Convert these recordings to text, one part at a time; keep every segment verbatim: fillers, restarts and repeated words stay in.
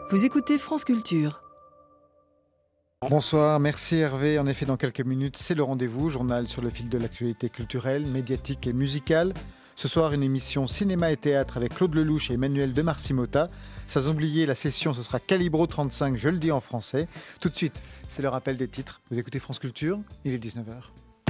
Vous écoutez France Culture. Bonsoir, merci Hervé. En effet, dans quelques minutes, c'est le rendez-vous, journal sur le fil de l'actualité culturelle, médiatique et musicale. Ce soir, une émission cinéma et théâtre avec Claude Lelouch et Emmanuel de Marcy-Motta. Sans oublier, la session, ce sera Calibro trente-cinq, je le dis en français. Tout de suite, c'est le rappel des titres. Vous écoutez France Culture, il est dix-neuf heures.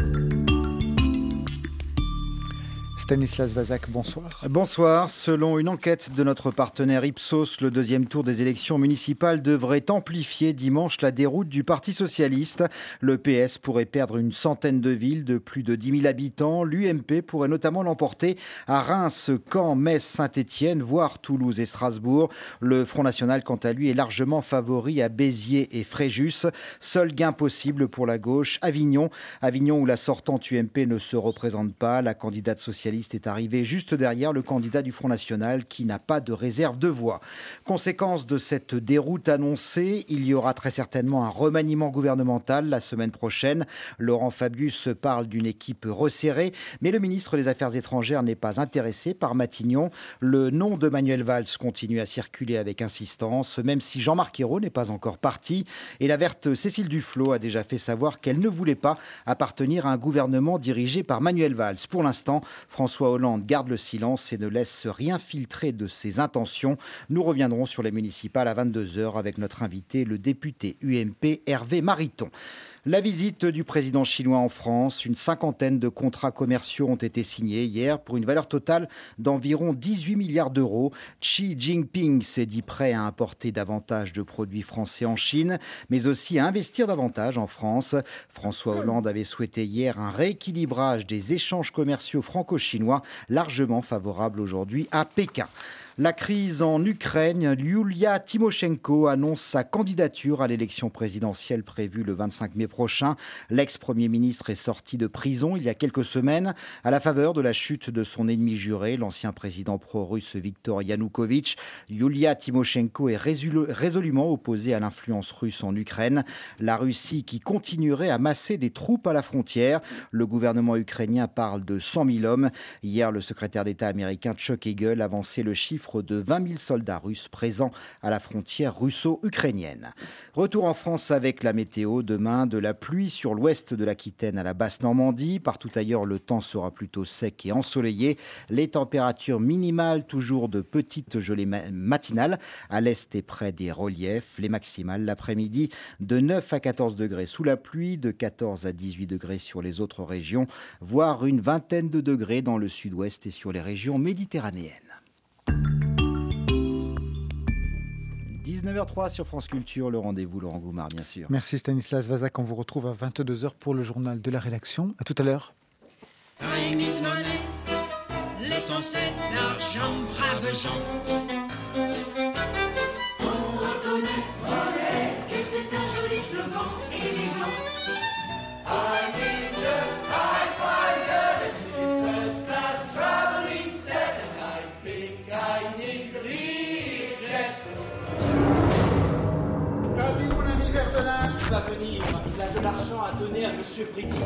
Stanislas Vazak, bonsoir. Bonsoir. Selon une enquête de notre partenaire Ipsos, le deuxième tour des élections municipales devrait amplifier dimanche la déroute du Parti socialiste. Le P S pourrait perdre une centaine de villes de plus de dix mille habitants. L'U M P pourrait notamment l'emporter à Reims, Caen, Metz, Saint-Étienne, voire Toulouse et Strasbourg. Le Front National, quant à lui, est largement favori à Béziers et Fréjus. Seul gain possible pour la gauche, Avignon. Avignon où la sortante U M P ne se représente pas. La candidate socialiste est arrivé juste derrière le candidat du Front National qui n'a pas de réserve de voix. Conséquence de cette déroute annoncée, il y aura très certainement un remaniement gouvernemental la semaine prochaine. Laurent Fabius parle d'une équipe resserrée, mais le ministre des Affaires étrangères n'est pas intéressé par Matignon. Le nom de Manuel Valls continue à circuler avec insistance, même si Jean-Marc Ayrault n'est pas encore parti. Et la verte Cécile Duflot a déjà fait savoir qu'elle ne voulait pas appartenir à un gouvernement dirigé par Manuel Valls. Pour l'instant, François Hollande garde le silence et ne laisse rien filtrer de ses intentions. Nous reviendrons sur les municipales à vingt-deux heures avec notre invité, le député U M P Hervé Mariton. La visite du président chinois en France, une cinquantaine de contrats commerciaux ont été signés hier pour une valeur totale d'environ dix-huit milliards d'euros. Xi Jinping s'est dit prêt à importer davantage de produits français en Chine, mais aussi à investir davantage en France. François Hollande avait souhaité hier un rééquilibrage des échanges commerciaux franco-chinois, largement favorable aujourd'hui à Pékin. La crise en Ukraine, Yulia Tymoshenko annonce sa candidature à l'élection présidentielle prévue le vingt-cinq mai prochain. L'ex-premier ministre est sorti de prison il y a quelques semaines à la faveur de la chute de son ennemi juré, l'ancien président pro-russe Viktor Yanukovych. Yulia Tymoshenko est résolu- résolument opposée à l'influence russe en Ukraine. La Russie qui continuerait à masser des troupes à la frontière. Le gouvernement ukrainien parle de cent mille hommes. Hier, le secrétaire d'État américain Chuck Hagel avançait le chiffre de vingt mille soldats russes présents à la frontière russo-ukrainienne. Retour en France avec la météo. Demain, de la pluie sur l'ouest de l'Aquitaine à la Basse-Normandie. Partout ailleurs, le temps sera plutôt sec et ensoleillé. Les températures minimales, toujours de petites gelées matinales à l'est et près des reliefs. Les maximales l'après-midi de neuf à quatorze degrés sous la pluie, de quatorze à dix-huit degrés sur les autres régions, voire une vingtaine de degrés dans le sud-ouest et sur les régions méditerranéennes. dix-neuf heures trois sur France Culture, le rendez-vous Laurent Goumard, bien sûr. Merci Stanislas Vazak, on vous retrouve à vingt-deux heures pour le journal de la rédaction. À tout à l'heure. Time is money, les concepts, l'argent, braves gens. On reconnaît, monnaie, que c'est un joli slogan élégant. I need the high fidelity, first class traveling set, and I think I need the leisure. Qu'a dit mon ami Verdelin? Il va venir, il a de l'argent à donner à Monsieur Britif.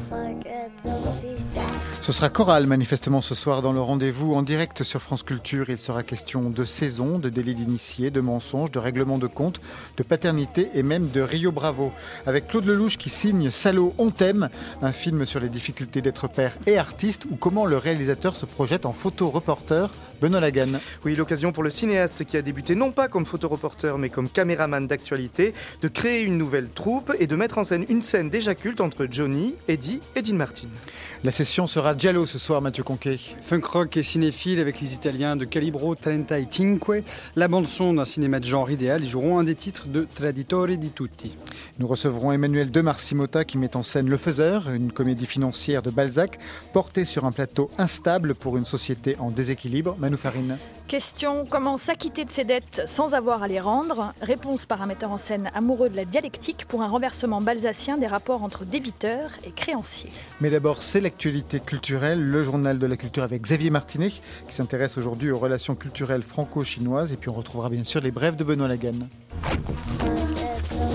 Ce sera choral manifestement ce soir dans le rendez-vous en direct sur France Culture. Il sera question de saison, de délit d'initié, de mensonges, de règlement de compte, de paternité et même de Rio Bravo. Avec Claude Lelouch qui signe Salaud, on t'aime, un film sur les difficultés d'être père et artiste ou comment le réalisateur se projette en photo-reporter. Benoît Lagan. Oui, l'occasion pour le cinéaste qui a débuté non pas comme photo-reporter mais comme caméraman d'actualité, de créer une nouvelle troupe et de mettre en scène une scène déjà culte entre Johnny, Eddie et Dean Martin. La session sera Giallo ce soir, Mathieu Conquet. Funk rock et cinéphile avec les Italiens de Calibro trentacinque. La bande-son d'un cinéma de genre idéal. Ils joueront un des titres de Traditori di Tutti. Nous recevrons Emmanuel de Marcy-Motta qui met en scène Le Faiseur, une comédie financière de Balzac, portée sur un plateau instable pour une société en déséquilibre. Manu Farine. Question, comment s'acquitter de ses dettes sans avoir à les rendre? Réponse par un metteur en scène amoureux de la dialectique pour un renversement balzacien des rapports entre débiteurs et créanciers. Mais d'abord, c'est l'actualité culturelle, le journal de la culture avec Xavier Martinet, qui s'intéresse aujourd'hui aux relations culturelles franco-chinoises. Et puis on retrouvera bien sûr les brèves de Benoît Lagan.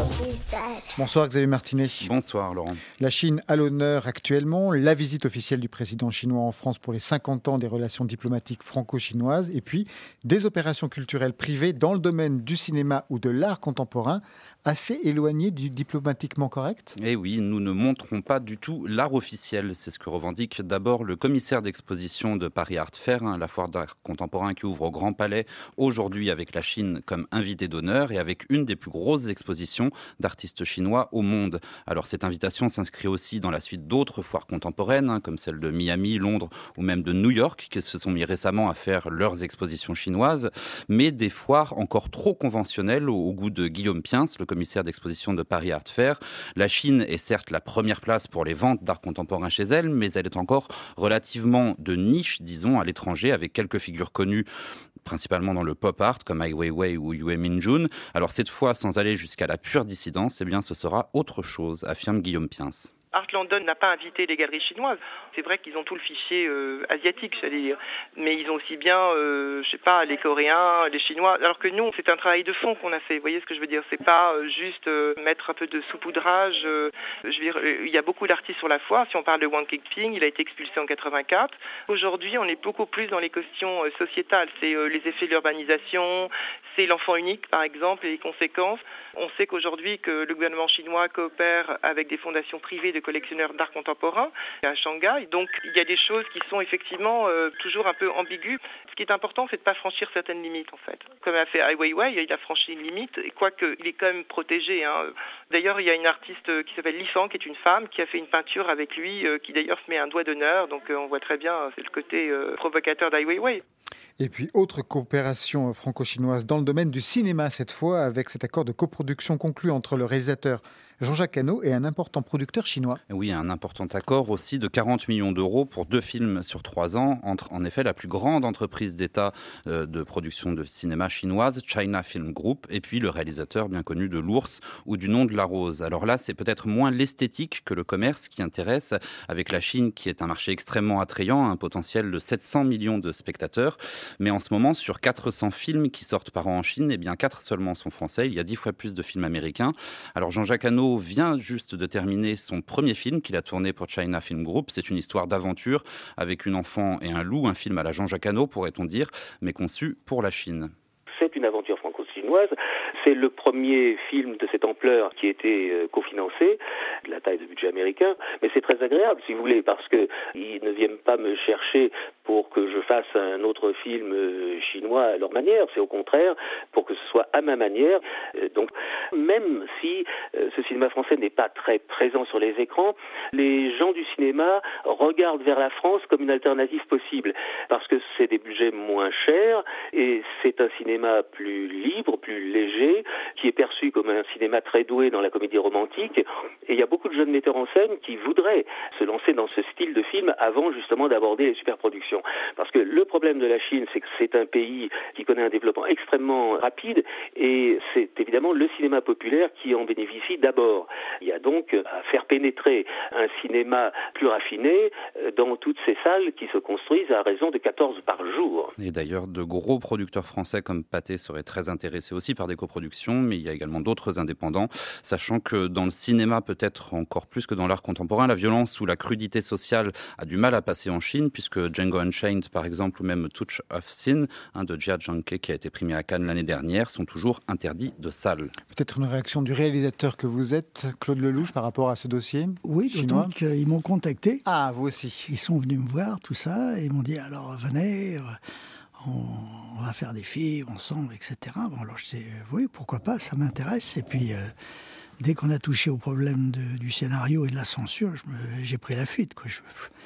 said. Bonsoir Xavier Martinet. Bonsoir Laurent. La Chine à l'honneur actuellement, la visite officielle du président chinois en France pour les cinquante ans des relations diplomatiques franco-chinoises et puis des opérations culturelles privées dans le domaine du cinéma ou de l'art contemporain assez éloignées du diplomatiquement correct. Eh oui, nous ne montrons pas du tout l'art officiel. C'est ce que revendique d'abord le commissaire d'exposition de Paris Art Fair, hein, la foire d'art contemporain qui ouvre au Grand Palais aujourd'hui avec la Chine comme invité d'honneur et avec une des plus grosses expositions d'artistes chinois au monde. Alors cette invitation s'inscrit aussi dans la suite d'autres foires contemporaines, hein, comme celle de Miami, Londres ou même de New York, qui se sont mis récemment à faire leurs expositions chinoises, mais des foires encore trop conventionnelles au, au goût de Guillaume Piens, le commissaire d'exposition de Paris Art Fair. La Chine est certes la première place pour les ventes d'art contemporain chez elle, mais elle est encore relativement de niche, disons, à l'étranger, avec quelques figures connues, principalement dans le pop art, comme Ai Weiwei ou Yue Minjun. Alors cette fois, sans aller jusqu'à la pure dissidence, eh bien ce sera autre chose, affirme Guillaume Piens. Art London n'a pas invité les galeries chinoises. C'est vrai qu'ils ont tout le fichier euh, asiatique, j'allais dire. Mais ils ont aussi bien, euh, je sais pas, les Coréens, les Chinois. Alors que nous, c'est un travail de fond qu'on a fait. Vous voyez ce que je veux dire ? C'est pas euh, juste euh, mettre un peu de saupoudrage. Euh, je veux dire, euh, il y a beaucoup d'artistes sur la foire. Si on parle de Wang Kingping, il a été expulsé en quatre-vingt-quatre. Aujourd'hui, on est beaucoup plus dans les questions euh, sociétales. C'est euh, les effets de l'urbanisation, c'est l'enfant unique, par exemple, et les conséquences. On sait qu'aujourd'hui, que le gouvernement chinois coopère avec des fondations privées de collectionneurs d'art contemporain à Shanghai. Donc, il y a des choses qui sont effectivement euh, toujours un peu ambiguës. Ce qui est important, c'est de ne pas franchir certaines limites, en fait. Comme a fait Ai Weiwei, il a franchi une limite, et quoique il est quand même protégé. Hein. D'ailleurs, il y a une artiste qui s'appelle Li Fang, qui est une femme, qui a fait une peinture avec lui, euh, qui d'ailleurs se met un doigt d'honneur. Donc, euh, on voit très bien, c'est le côté euh, provocateur d'Ai Weiwei. Et puis, autre coopération franco-chinoise dans le domaine du cinéma, cette fois, avec cet accord de coproduction conclu entre le réalisateur Jean-Jacques Hano et un important producteur chinois. Oui, un important accord aussi de quarante millions d'euros pour deux films sur trois ans, entre en effet la plus grande entreprise d'État euh, de production de cinéma chinoise, China Film Group, et puis le réalisateur bien connu de L'Ours ou du Nom de la Rose. Alors là, c'est peut-être moins l'esthétique que le commerce qui intéresse, avec la Chine qui est un marché extrêmement attrayant, un potentiel de sept cents millions de spectateurs. Mais en ce moment, sur quatre cents films qui sortent par an en Chine, eh bien quatre seulement sont français. Il y a dix fois plus de films américains. Alors Jean-Jacques Hano vient juste de terminer son premier film qu'il a tourné pour China Film Group. C'est une histoire d'aventure avec une enfant et un loup, un film à la Jean-Jacques Hano, pourrait-on dire, mais conçu pour la Chine. C'est une aventure franco-chinoise. C'est le premier film de cette ampleur qui a été euh, cofinancé, de la taille de budget américain. Mais c'est très agréable, si vous voulez, parce que ils ne viennent pas me chercher pour que je fasse un autre film euh, chinois à leur manière. C'est au contraire pour que ce soit à ma manière. Euh, donc, même si euh, ce cinéma français n'est pas très présent sur les écrans, les gens du cinéma regardent vers la France comme une alternative possible, parce que c'est des budgets moins chers et c'est un cinéma plus libre, plus léger, qui est perçu comme un cinéma très doué dans la comédie romantique. Et il y a beaucoup de jeunes metteurs en scène qui voudraient se lancer dans ce style de film avant justement d'aborder les superproductions. Parce que le problème de la Chine, c'est que c'est un pays qui connaît un développement extrêmement rapide et c'est évidemment le cinéma populaire qui en bénéficie d'abord. Il y a donc à faire pénétrer un cinéma plus raffiné dans toutes ces salles qui se construisent à raison de quatorze par jour. Et d'ailleurs, de gros producteurs français comme Pathé seraient très intéressés aussi par des coproductions, mais il y a également d'autres indépendants, sachant que dans le cinéma, peut-être encore plus que dans l'art contemporain, la violence ou la crudité sociale a du mal à passer en Chine, puisque Django Unchained, par exemple, ou même Touch of Sin, hein, de Jia Zhangke, qui a été primé à Cannes l'année dernière, sont toujours interdits de salle. Peut-être une réaction du réalisateur que vous êtes, Claude Lelouch, par rapport à ce dossier Oui, chinois. donc euh, ils m'ont contacté. Ah, vous aussi. Ils sont venus me voir, tout ça, et ils m'ont dit, alors venez, on, on va faire des films ensemble, et cetera. Bon, alors je sais, oui, pourquoi pas, ça m'intéresse. Et puis, euh, dès qu'on a touché au problème de, du scénario et de la censure, je me, j'ai pris la fuite, quoi. Je,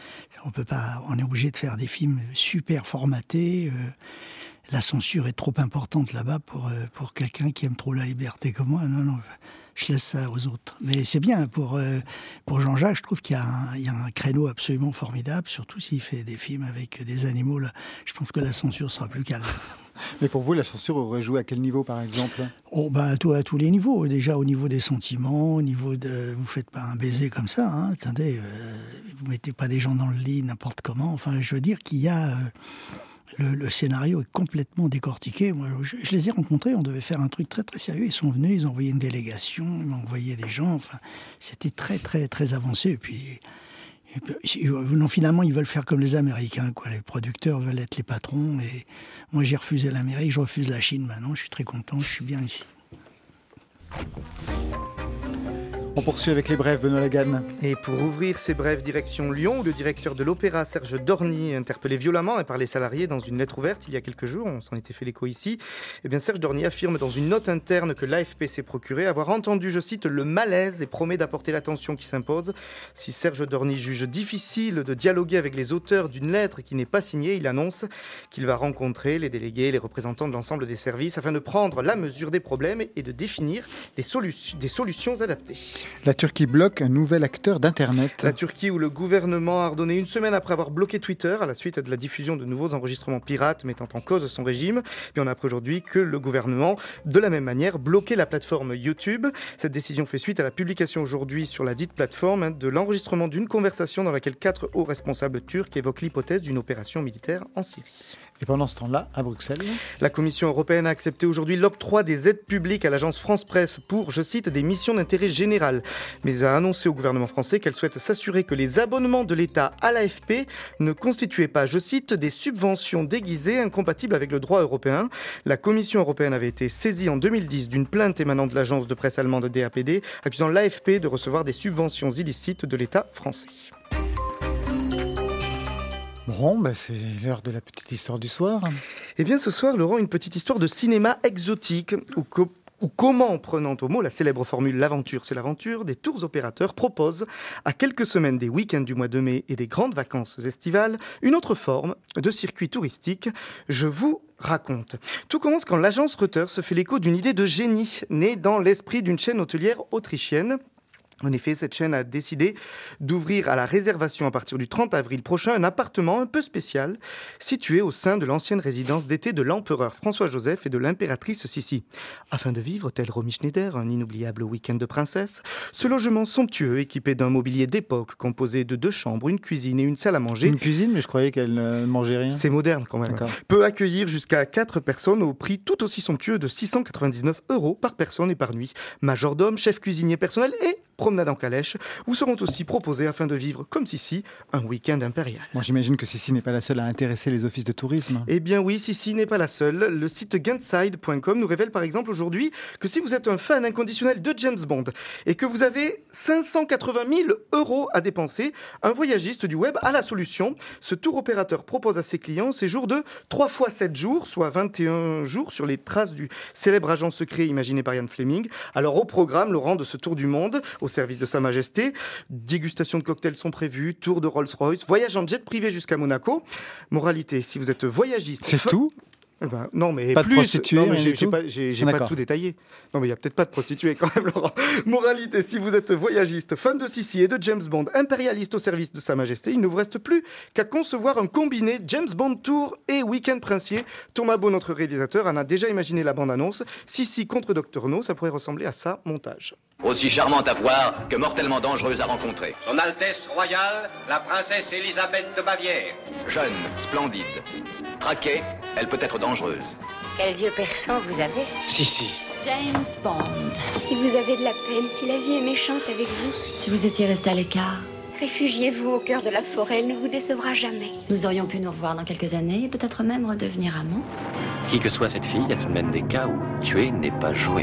on peut pas, on est obligé de faire des films super formatés. Euh, la censure est trop importante là-bas pour, euh, pour quelqu'un qui aime trop la liberté comme moi. Non, non, je laisse ça aux autres. Mais c'est bien, pour, euh, pour Jean-Jacques, je trouve qu'il y a, un, il y a un créneau absolument formidable, surtout s'il fait des films avec des animaux. Là, je pense que la censure sera plus calme. Mais pour vous, la censure aurait joué à quel niveau, par exemple ? Oh, bah, à, tout, à tous les niveaux. Déjà, au niveau des sentiments, au niveau de... Vous faites pas un baiser comme ça, hein. Attendez, euh, vous mettez pas des gens dans le lit n'importe comment. Enfin, je veux dire qu'il y a... Euh, Le, le scénario est complètement décortiqué. Moi, je, je les ai rencontrés, on devait faire un truc très très sérieux. Ils sont venus, ils ont envoyé une délégation, ils m'ont envoyé des gens. Enfin, c'était très très très avancé. Et puis, et puis non, finalement, ils veulent faire comme les Américains, quoi. Les producteurs veulent être les patrons. Et moi, j'ai refusé l'Amérique, je refuse la Chine maintenant. Je suis très content, je suis bien ici. On poursuit avec les brèves, Benoît Laganne. Et pour ouvrir ces brèves direction Lyon, où le directeur de l'Opéra, Serge Dorny, interpellé violemment par les salariés dans une lettre ouverte il y a quelques jours, on s'en était fait l'écho ici, eh bien Serge Dorny affirme dans une note interne que l'A F P s'est procuré avoir entendu, je cite, le malaise et promet d'apporter l'attention qui s'impose. Si Serge Dorny juge difficile de dialoguer avec les auteurs d'une lettre qui n'est pas signée, il annonce qu'il va rencontrer les délégués, les représentants de l'ensemble des services afin de prendre la mesure des problèmes et de définir des, solu- des solutions adaptées. La Turquie bloque un nouvel acteur d'Internet. La Turquie où le gouvernement a ordonné une semaine après avoir bloqué Twitter à la suite de la diffusion de nouveaux enregistrements pirates mettant en cause son régime. Puis on apprend aujourd'hui que le gouvernement, de la même manière, bloquait la plateforme YouTube. Cette décision fait suite à la publication aujourd'hui sur la dite plateforme hein, de l'enregistrement d'une conversation dans laquelle quatre hauts responsables turcs évoquent l'hypothèse d'une opération militaire en Syrie. Et pendant ce temps-là, à Bruxelles, la Commission européenne a accepté aujourd'hui l'octroi des aides publiques à l'agence France-Presse pour, je cite, des missions d'intérêt général, mais a annoncé au gouvernement français qu'elle souhaite s'assurer que les abonnements de l'État à l'A F P ne constituaient pas, je cite, des subventions déguisées incompatibles avec le droit européen. La Commission européenne avait été saisie en deux mille dix d'une plainte émanant de l'agence de presse allemande D A P D, accusant l'A F P de recevoir des subventions illicites de l'État français. Bon, bah c'est l'heure de la petite histoire du soir. Eh bien, ce soir, Laurent, une petite histoire de cinéma exotique ou co- ou comment, prenant au mot la célèbre formule « l'aventure, c'est l'aventure », des tours opérateurs proposent, à quelques semaines des week-ends du mois de mai et des grandes vacances estivales, une autre forme de circuit touristique. Je vous raconte. Tout commence quand l'agence Reuters se fait l'écho d'une idée de génie, née dans l'esprit d'une chaîne hôtelière autrichienne. En effet, cette chaîne a décidé d'ouvrir à la réservation à partir du trente avril prochain un appartement un peu spécial situé au sein de l'ancienne résidence d'été de l'empereur François-Joseph et de l'impératrice Sissi. Afin de vivre, tel Romy Schneider, un inoubliable week-end de princesse, ce logement somptueux équipé d'un mobilier d'époque composé de deux chambres, une cuisine et une salle à manger. Une cuisine, mais je croyais qu'elle ne mangeait rien. C'est moderne quand même. D'accord. Peut accueillir jusqu'à quatre personnes au prix tout aussi somptueux de six cent quatre-vingt-dix-neuf euros par personne et par nuit. Majordome, chef cuisinier personnel et promenade en calèche vous seront aussi proposés afin de vivre comme Sissi un week-end impérial. Moi, j'imagine que Sissi n'est pas la seule à intéresser les offices de tourisme. Eh bien oui, Sissi n'est pas la seule. Le site gentside point com nous révèle par exemple aujourd'hui que si vous êtes un fan inconditionnel de James Bond et que vous avez cinq cent quatre-vingt mille euros à dépenser, un voyagiste du web a la solution. Ce tour opérateur propose à ses clients un séjour de trois fois sept jours, soit vingt et un jours sur les traces du célèbre agent secret imaginé par Ian Fleming. Alors au programme, Laurent, de ce tour du monde, au service de Sa Majesté. Dégustation de cocktails sont prévues, tour de Rolls-Royce, voyage en jet privé jusqu'à Monaco. Moralité, si vous êtes voyagiste... C'est fa- tout Eh ben, non, mais pas plus. de prostituées, non, mais rien j'ai, du j'ai tout pas, j'ai, j'ai Ah, pas d'accord. tout détaillé. Non, mais il y a peut-être pas de prostituées quand même, Laurent. Moralité, si vous êtes voyagiste, fan de Sissi et de James Bond, impérialiste au service de Sa Majesté, il ne vous reste plus qu'à concevoir un combiné James Bond Tour et Week-end Princier. Thomas Beau, notre réalisateur, en a déjà imaginé la bande-annonce. Sissi contre Docteur No, ça pourrait ressembler à ça, montage. Aussi charmante à voir que mortellement dangereuse à rencontrer. Son Altesse Royale, la princesse Élisabeth de Bavière. Jeune, splendide. Traquée, elle peut être dangereuse. Quels yeux perçants vous avez? Si, si. James Bond. Si vous avez de la peine, si la vie est méchante avec vous, Si vous étiez resté à l'écart, réfugiez-vous au cœur de la forêt, elle ne vous décevra jamais. nous aurions pu nous revoir dans quelques années et peut-être même redevenir amants. Qui que soit cette fille, elle fait même des cas où tuer n'est pas joué.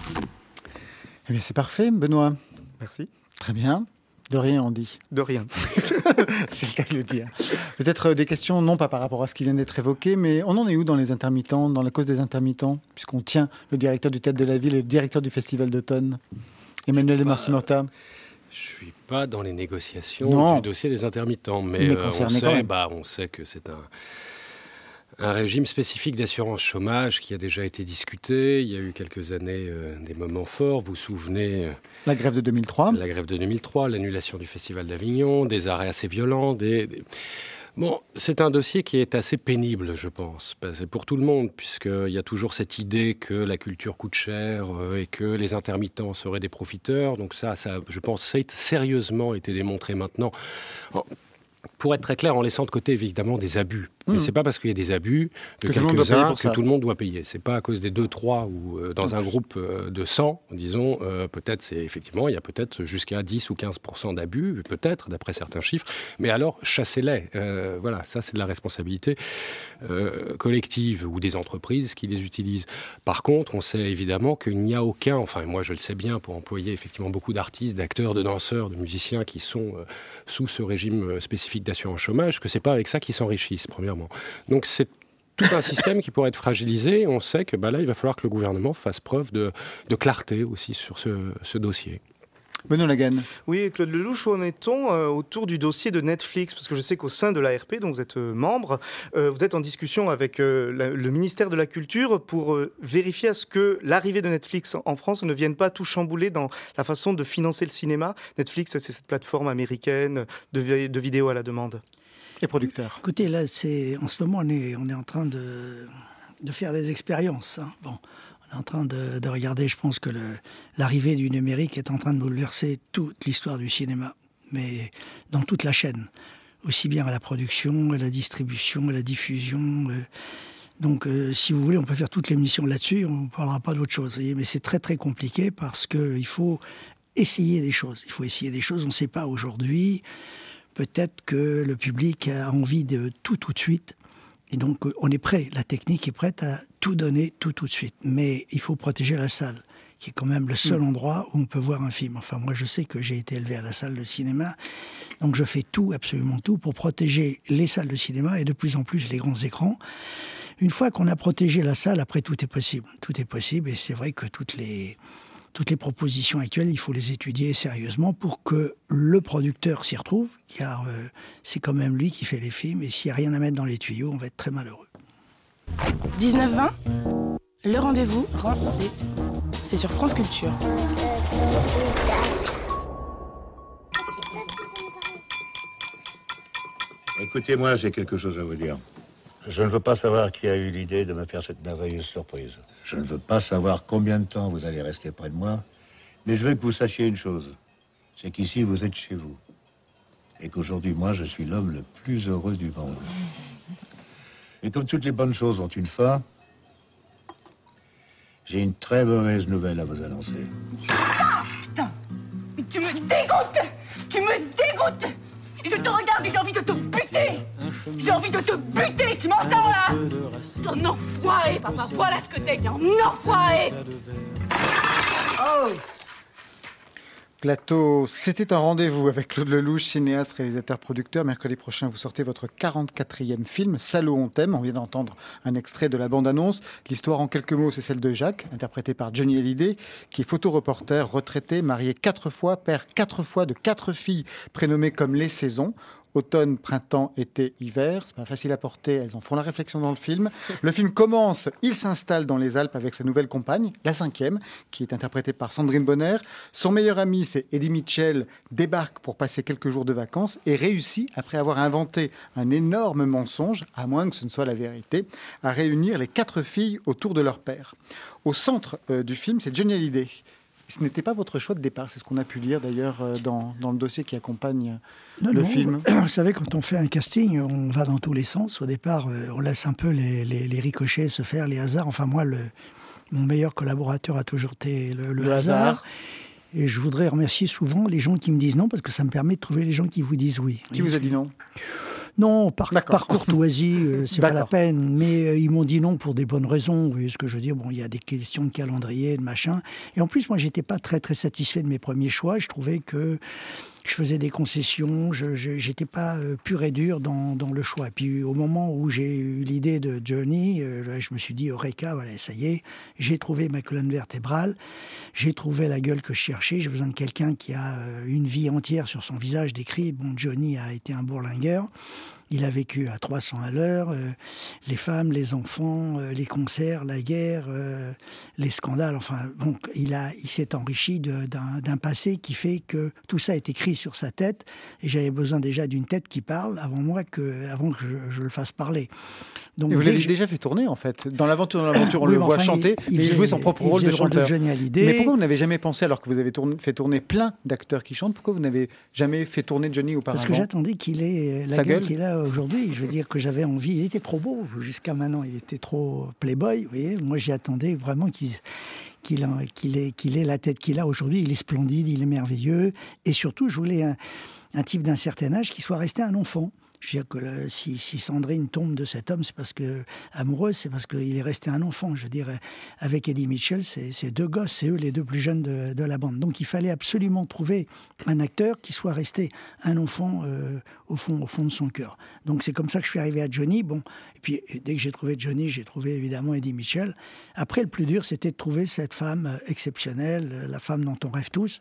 Eh bien, c'est parfait, Benoît. Merci. Très bien. De rien, on dit. De rien. C'est le cas de le dire. Peut-être euh, des questions, non pas par rapport à ce qui vient d'être évoqué, mais on en est où dans les intermittents, dans la cause des intermittents, puisqu'on tient le directeur du Théâtre de la Ville et le directeur du Festival d'automne, Emmanuel de Marcy-Morta. Je ne suis pas dans les négociations Non. du dossier des intermittents, mais, Mais euh, on, concerné quand sait, même. bah, on sait que c'est un, un régime spécifique d'assurance chômage qui a déjà été discuté. Il y a eu quelques années euh, des moments forts. Vous vous souvenez euh, La grève de deux mille trois. la grève de deux mille trois, l'annulation du Festival d'Avignon, des arrêts assez violents, des... des- Bon, c'est un dossier qui est assez pénible, je pense. Bah, c'est pour tout le monde, puisqu'il y a toujours cette idée que la culture coûte cher euh, et que les intermittents seraient des profiteurs. Donc ça, ça je pense, ça a sérieusement été démontré maintenant. En- pour être très clair, en laissant de côté évidemment des abus. Mais Mmh. c'est pas parce qu'il y a des abus de Que tout le monde doit payer quelques-uns pour que ça. tout le monde doit payer. C'est pas à cause des deux, trois ou euh, dans un groupe euh, de cent, disons, euh, peut-être c'est effectivement, il y a peut-être jusqu'à dix ou quinze pour cent d'abus, peut-être, d'après certains chiffres. Mais alors, chassez-les. Euh, voilà, ça c'est de la responsabilité euh, collective ou des entreprises qui les utilisent. Par contre, on sait évidemment qu'il n'y a aucun, enfin moi je le sais bien pour employer effectivement beaucoup d'artistes, d'acteurs, de danseurs, de musiciens qui sont euh, sous ce régime euh, spécifique d'assurance chômage, que c'est pas avec ça qu'ils s'enrichissent, premièrement. Donc c'est tout un système qui pourrait être fragilisé. On sait que bah, là, il va falloir que le gouvernement fasse preuve de, de clarté aussi sur ce, ce dossier. Benoît Lagan. Oui, Claude Lelouch, où en est-on euh, autour du dossier de Netflix? Parce que je sais qu'au sein de l'A R P, dont vous êtes euh, membre, euh, vous êtes en discussion avec euh, la- le ministère de la Culture pour euh, vérifier à ce que l'arrivée de Netflix en France ne vienne pas tout chambouler dans la façon de financer le cinéma. Netflix, c'est cette plateforme américaine de, vi- de vidéos à la demande. Et producteurs. Écoutez, là, c'est en ce moment, on est, on est en train de, de faire des expériences. hein. Bon, on est en train de, de regarder. Je pense que le- l'arrivée du numérique est en train de bouleverser toute l'histoire du cinéma, mais dans toute la chaîne, aussi bien à la production, à la distribution, à la diffusion. euh. Donc, euh, si vous voulez, on peut faire toute l'émission là-dessus. On ne parlera pas d'autre chose. vous voyez. Mais c'est très très compliqué parce que il faut essayer des choses. Il faut essayer des choses. On ne sait pas aujourd'hui. Peut-être que le public a envie de tout tout de suite. Et donc, on est prêt. La technique est prête à tout donner tout tout de suite. Mais il faut protéger la salle, qui est quand même le seul endroit où on peut voir un film. Enfin, moi, je sais que j'ai été élevé à la salle de cinéma. Donc, je fais tout, absolument tout, pour protéger les salles de cinéma et de plus en plus les grands écrans. Une fois qu'on a protégé la salle, après, tout est possible. Tout est possible. Et c'est vrai que toutes les... Toutes les propositions actuelles, il faut les étudier sérieusement pour que le producteur s'y retrouve, car euh, c'est quand même lui qui fait les films, et s'il n'y a rien à mettre dans les tuyaux, on va être très malheureux. dix-neuf vingt, le rendez-vous, rendez- c'est sur France Culture. Écoutez-moi, j'ai quelque chose à vous dire. Je ne veux pas savoir qui a eu l'idée de me faire cette merveilleuse surprise. Je ne veux pas savoir combien de temps vous allez rester près de moi, mais je veux que vous sachiez une chose. C'est qu'ici, vous êtes chez vous. Et qu'aujourd'hui, moi, je suis l'homme le plus heureux du monde. Et comme toutes les bonnes choses ont une fin, j'ai une très mauvaise nouvelle à vous annoncer. Putain, mais tu me dégoûtes. Tu me dégoûtes. Et je te regarde et j'ai envie de te buter. J'ai envie de te buter. Tu m'entends là? T'es un enfoiré, papa. Voilà ce que t'es. T'es un enfoiré. Oh. Plateau, c'était un rendez-vous avec Claude Lelouch, cinéaste, réalisateur, producteur. Mercredi prochain, vous sortez votre quarante-quatrième film, Salaud, on t'aime. On vient d'entendre un extrait de la bande-annonce. L'histoire, en quelques mots, c'est celle de Jacques, interprété par Johnny Hallyday, qui est photoreporter, retraité, marié quatre fois, père quatre fois de quatre filles prénommées comme les saisons. Automne, printemps, été, hiver. C'est pas facile à porter, elles en font la réflexion dans le film. Le film commence, il s'installe dans les Alpes avec sa nouvelle compagne, la cinquième, qui est interprétée par Sandrine Bonner. Son meilleur ami, c'est Eddie Mitchell, débarque pour passer quelques jours de vacances et réussit, après avoir inventé un énorme mensonge, à moins que ce ne soit la vérité, à réunir les quatre filles autour de leur père. Au centre euh, du film, c'est Johnny Hallyday. Ce n'était pas votre choix de départ, c'est ce qu'on a pu lire d'ailleurs euh, dans, dans le dossier qui accompagne Non, le non, film. Vous savez, quand on fait un casting, on va dans tous les sens. Au départ, euh, on laisse un peu les, les, les ricochets se faire, les hasards. Enfin, moi, le, mon meilleur collaborateur a toujours été le, le Le hasard. hasard. Et je voudrais remercier souvent les gens qui me disent non, parce que ça me permet de trouver les gens qui vous disent oui. Qui vous a dit non? Non, par, par courtoisie, euh, c'est pas la D'accord. peine. Mais euh, ils m'ont dit non pour des bonnes raisons. Vous voyez ce que je veux dire? Bon, il y a des questions de calendrier, de machin. Et en plus, moi, j'étais pas très très satisfait de mes premiers choix. Je trouvais que je faisais des concessions. Je j'étais pas euh, pur et dur dans, dans le choix. Et puis au moment où j'ai eu l'idée de Johnny, euh, là, je me suis dit Eureka, voilà, ça y est, j'ai trouvé ma colonne vertébrale. J'ai trouvé la gueule que je cherchais. J'ai besoin de quelqu'un qui a euh, une vie entière sur son visage décrit. Bon, Johnny a été un bourlingueur. Il a vécu à trois cents à l'heure, euh, les femmes, les enfants, euh, les concerts, la guerre, euh, les scandales. Enfin, bon, il, a, il s'est enrichi de, d'un, d'un passé qui fait que tout ça est écrit sur sa tête. Et j'avais besoin déjà d'une tête qui parle avant moi, que, avant que je, je le fasse parler. Donc, et vous l'avez je... déjà fait tourner, en fait. Dans l'aventure, dans l'aventure, on oui, le voit enfin, chanter, il, il et il faisait, jouait son propre il rôle de le rôle chanteur. De Johnny Hallyday. Mais pourquoi vous n'avez jamais pensé, alors que vous avez tourné, fait tourner plein d'acteurs qui chantent, pourquoi vous n'avez jamais fait tourner Johnny auparavant? Parce que j'attendais qu'il ait la Sa gueule gueule qu'il a aujourd'hui. Je veux dire que j'avais envie. Il était trop beau jusqu'à maintenant. Il était trop playboy. Vous voyez, moi j'y attendais vraiment qu'il qu'il, qu'il, ait, qu'il ait la tête qu'il a aujourd'hui. Il est splendide, il est merveilleux. Et surtout, je voulais un, un type d'un certain âge qui soit resté un enfant. Je veux dire que là, si, si Sandrine tombe de cet homme, c'est parce que amoureuse, c'est parce qu'il est resté un enfant. Je veux dire, avec Eddie Mitchell, c'est, c'est deux gosses, c'est eux les deux plus jeunes de, de la bande. Donc il fallait absolument trouver un acteur qui soit resté un enfant euh, au fond, au fond de son cœur. Donc c'est comme ça que je suis arrivé à Johnny. Bon, et puis dès que j'ai trouvé Johnny, j'ai trouvé évidemment Eddie Mitchell. Après, le plus dur, c'était de trouver cette femme exceptionnelle, la femme dont on rêve tous,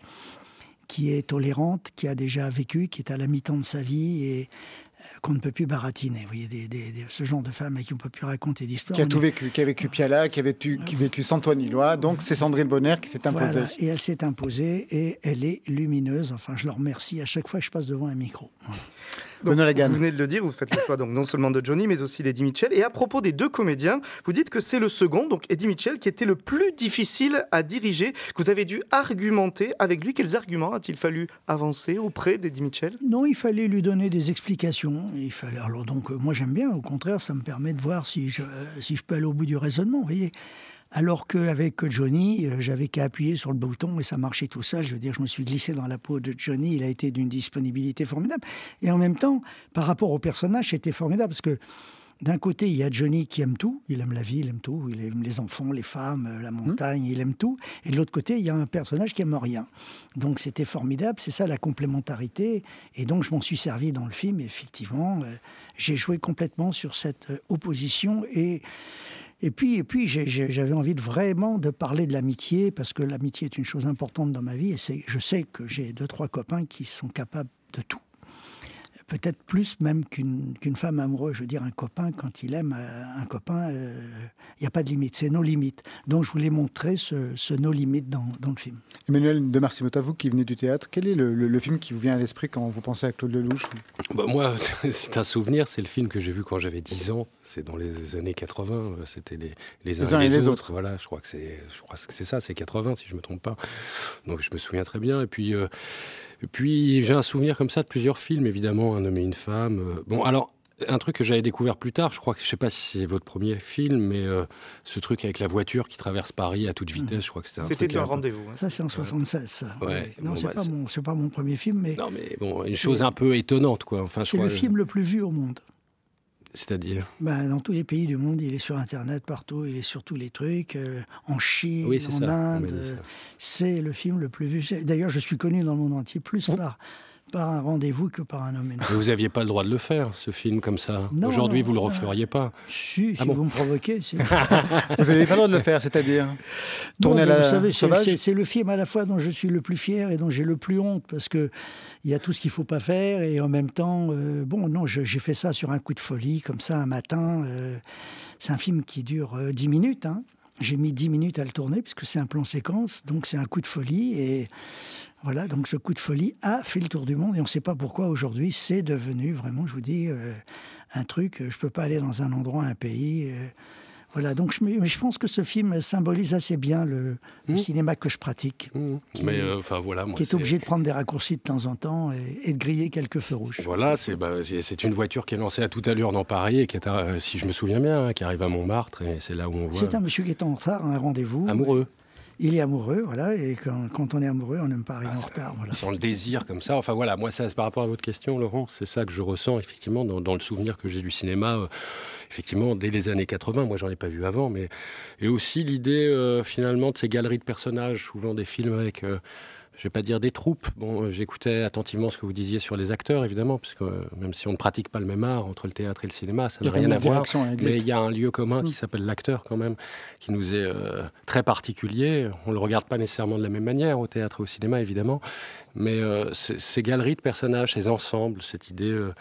qui est tolérante, qui a déjà vécu, qui est à la mi-temps de sa vie et qu'on ne peut plus baratiner. Vous voyez, des, des, des, ce genre de femme à qui on ne peut plus raconter d'histoire. Qui a tout est... vécu, qui a vécu Piala, qui a vécu, qui a vécu Santoine-Illois. Donc c'est Sandrine Bonnaire qui s'est imposée. Voilà, et elle s'est imposée et elle est lumineuse. Enfin, je leur remercie à chaque fois que je passe devant un micro. Donc, vous venez de le dire, vous faites le choix donc non seulement de Johnny, mais aussi d'Eddie Mitchell. Et à propos des deux comédiens, vous dites que c'est le second, donc Eddie Mitchell, qui était le plus difficile à diriger, que vous avez dû argumenter avec lui. Quels arguments a-t-il fallu avancer auprès d'Eddie Mitchell? Non, il fallait lui donner des explications. Il fallait... Alors donc, euh, moi j'aime bien, au contraire, ça me permet de voir si je, euh, si je peux aller au bout du raisonnement, vous voyez. Alors qu'avec Johnny, euh, j'avais qu'à appuyer sur le bouton et ça marchait tout seul. Je veux dire, je me suis glissé dans la peau de Johnny. Il a été d'une disponibilité formidable. Et en même temps, par rapport au personnage, c'était formidable parce que d'un côté, il y a Johnny qui aime tout. Il aime la vie, il aime tout. Il aime les enfants, les femmes, la montagne, mmh. il aime tout. Et de l'autre côté, il y a un personnage qui aime rien. Donc c'était formidable. C'est ça la complémentarité. Et donc je m'en suis servi dans le film. Et effectivement, euh, j'ai joué complètement sur cette euh, opposition et... Et puis, et puis j'ai, j'ai, j'avais envie de vraiment de parler de l'amitié, parce que l'amitié est une chose importante dans ma vie, et c'est, je sais que j'ai deux, trois copains qui sont capables de tout. Peut-être plus même qu'une, qu'une femme amoureuse. Je veux dire, un copain, quand il aime un copain, il euh, n'y a pas de limite, c'est nos limites. Donc je voulais montrer ce, ce nos limites dans, dans le film. Emmanuel de Marcimota, vous qui venez du théâtre, quel est le, le, le film qui vous vient à l'esprit quand vous pensez à Claude Lelouch? Bah moi, c'est un souvenir, c'est le film que j'ai vu quand j'avais dix ans, c'est dans les années quatre-vingts, c'était les, les, uns, les uns et les, les autres. autres. Voilà, je crois, que c'est, je crois que c'est ça, c'est quatre-vingts si je ne me trompe pas. Donc je me souviens très bien. Et puis... Euh, Et puis, j'ai un souvenir comme ça de plusieurs films, évidemment, Un homme et une femme. Bon, alors, un truc que j'avais découvert plus tard, je crois que, je ne sais pas si c'est votre premier film, mais euh, ce truc avec la voiture qui traverse Paris à toute vitesse, mmh. je crois que c'était un C'était truc... un rendez-vous. Hein. Ça, c'est en soixante-seize, ça. Ouais. Ouais. Non, bon, c'est, bah, pas c'est... Mon, c'est pas mon premier film, mais... Non, mais bon, une c'est... chose un peu étonnante, quoi. Enfin, c'est le je... film le plus vu au monde. C'est-à-dire ben, dans tous les pays du monde, il est sur Internet, partout, il est sur tous les trucs. Euh, en Chine, oui, en ça. Inde, euh, c'est le film le plus vu. D'ailleurs, je suis connu dans le monde entier plus oh. par, par un rendez-vous que par un homme et une femme. Vous n'aviez pas le droit de le faire, ce film, comme ça. Non, Aujourd'hui, non, vous ne le euh, referiez pas. Si, ah si bon vous me provoquez. Si. Vous n'avez pas le droit de le faire, c'est-à-dire tourner non, à la vous savez, c'est, c'est, c'est le film à la fois dont je suis le plus fier et dont j'ai le plus honte, parce que il y a tout ce qu'il ne faut pas faire, et en même temps, euh, bon, non, je, j'ai fait ça sur un coup de folie, comme ça, un matin. Euh, c'est un film qui dure euh, dix minutes, hein. J'ai mis dix minutes à le tourner, puisque c'est un plan séquence, donc c'est un coup de folie, et voilà, donc ce coup de folie a fait le tour du monde, et on ne sait pas pourquoi aujourd'hui, c'est devenu vraiment, je vous dis, euh, un truc, je ne peux pas aller dans un endroit, un pays... Euh, Voilà, donc je, mais je pense que ce film symbolise assez bien le, mmh. le cinéma que je pratique, mmh. qui, mais, euh, voilà, moi, qui est, c'est... obligé de prendre des raccourcis de temps en temps et, et de griller quelques feux rouges. Voilà, c'est, bah, c'est, c'est une voiture qui est lancée à toute allure dans Paris et qui est, à, si je me souviens bien, hein, qui arrive à Montmartre, et c'est là où on voit... C'est un monsieur qui est en retard à un rendez-vous. Amoureux. Il est amoureux, voilà, et quand, quand on est amoureux, on n'aime pas arriver ah, en retard. Voilà. Dans le désir, comme ça. Enfin voilà, moi, ça, par rapport à votre question, Laurent, c'est ça que je ressens, effectivement, dans, dans le souvenir que j'ai du cinéma, euh, effectivement, dès les années quatre-vingts. Moi, j'en ai pas vu avant, mais... Et aussi l'idée, euh, finalement, de ces galeries de personnages, souvent des films avec... Euh, je ne vais pas dire des troupes. Bon, euh, j'écoutais attentivement ce que vous disiez sur les acteurs, évidemment, parce que euh, même si on ne pratique pas le même art entre le théâtre et le cinéma, ça n'a rien à voir. Mais il y a un lieu commun mmh. qui s'appelle l'acteur, quand même, qui nous est euh, très particulier. On ne le regarde pas nécessairement de la même manière au théâtre et au cinéma, évidemment. Mais euh, ces galeries de personnages, ces ensembles, cette idée... Euh,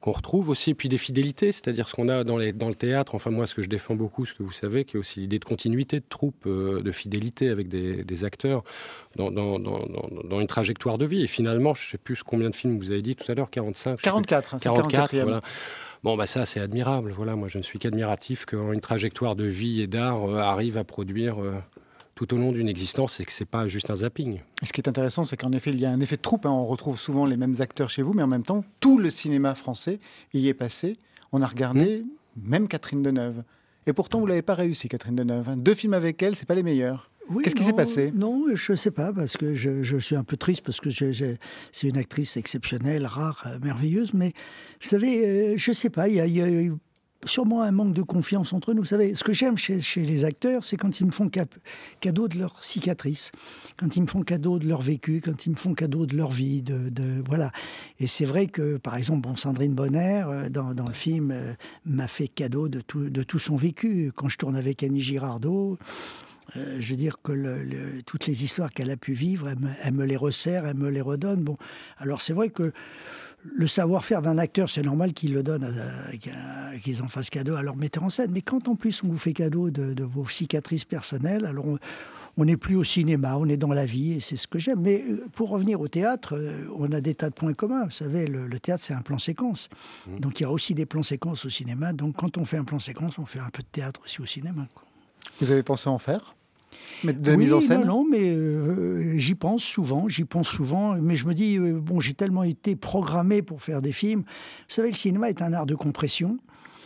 qu'on retrouve aussi, et puis des fidélités, c'est-à-dire ce qu'on a dans, les, dans le théâtre, enfin moi ce que je défends beaucoup, ce que vous savez, qui est aussi l'idée de continuité de troupe, euh, de fidélité avec des, des acteurs dans, dans, dans, dans, dans une trajectoire de vie. Et finalement, je ne sais plus combien de films vous avez dit tout à l'heure, quarante-cinq quarante-quatre, c'est quarante-quatre, voilà. Bon, bah ça, c'est admirable. Voilà, moi, je ne suis qu'admiratif qu'une trajectoire de vie et d'art euh, arrive à produire euh, tout au long d'une existence et que ce n'est pas juste un zapping. Et ce qui est intéressant, c'est qu'en effet, il y a un effet de troupe. Hein. On retrouve souvent les mêmes acteurs chez vous, mais en même temps, tout le cinéma français y est passé. On a regardé mmh. même Catherine Deneuve. Et pourtant, vous ne l'avez pas réussi, Catherine Deneuve. Hein. Deux films avec elle, ce n'est pas les meilleurs. Oui, Qu'est-ce non, qui s'est passé? Non, je ne sais pas, parce que je, je suis un peu triste, parce que je, je, c'est une actrice exceptionnelle, rare, euh, merveilleuse, mais vous savez, euh, je ne sais pas, il y a, y a eu sûrement un manque de confiance entre nous. Vous savez, ce que j'aime chez, chez les acteurs, c'est quand ils me font cap- cadeau de leur cicatrice, quand ils me font cadeau de leur vécu, quand ils me font cadeau de leur vie, de, de voilà. Et c'est vrai que, par exemple, bon, Sandrine Bonner, euh, dans, dans le film, euh, m'a fait cadeau de tout, de tout son vécu. Quand je tourne avec Annie Girardot, Euh, je veux dire que le, le, toutes les histoires qu'elle a pu vivre, elle me, elle me les resserre, elle me les redonne. Bon, alors c'est vrai que le savoir-faire d'un acteur, c'est normal qu'il le donne, à, à, qu'ils en fassent cadeau à leur metteur en scène. Mais quand en plus on vous fait cadeau de, de vos cicatrices personnelles, alors on n'est plus au cinéma, on est dans la vie, et c'est ce que j'aime. Mais pour revenir au théâtre, on a des tas de points communs. Vous savez, le, le théâtre, c'est un plan séquence. Mmh. Donc il y a aussi des plans séquences au cinéma. Donc quand on fait un plan séquence, on fait un peu de théâtre aussi au cinéma, quoi. Vous avez pensé en faire? Mettre de la oui, mise en scène? non, non, mais euh, j'y pense souvent, j'y pense souvent. Mais je me dis, euh, bon, j'ai tellement été programmé pour faire des films. Vous savez, le cinéma est un art de compression.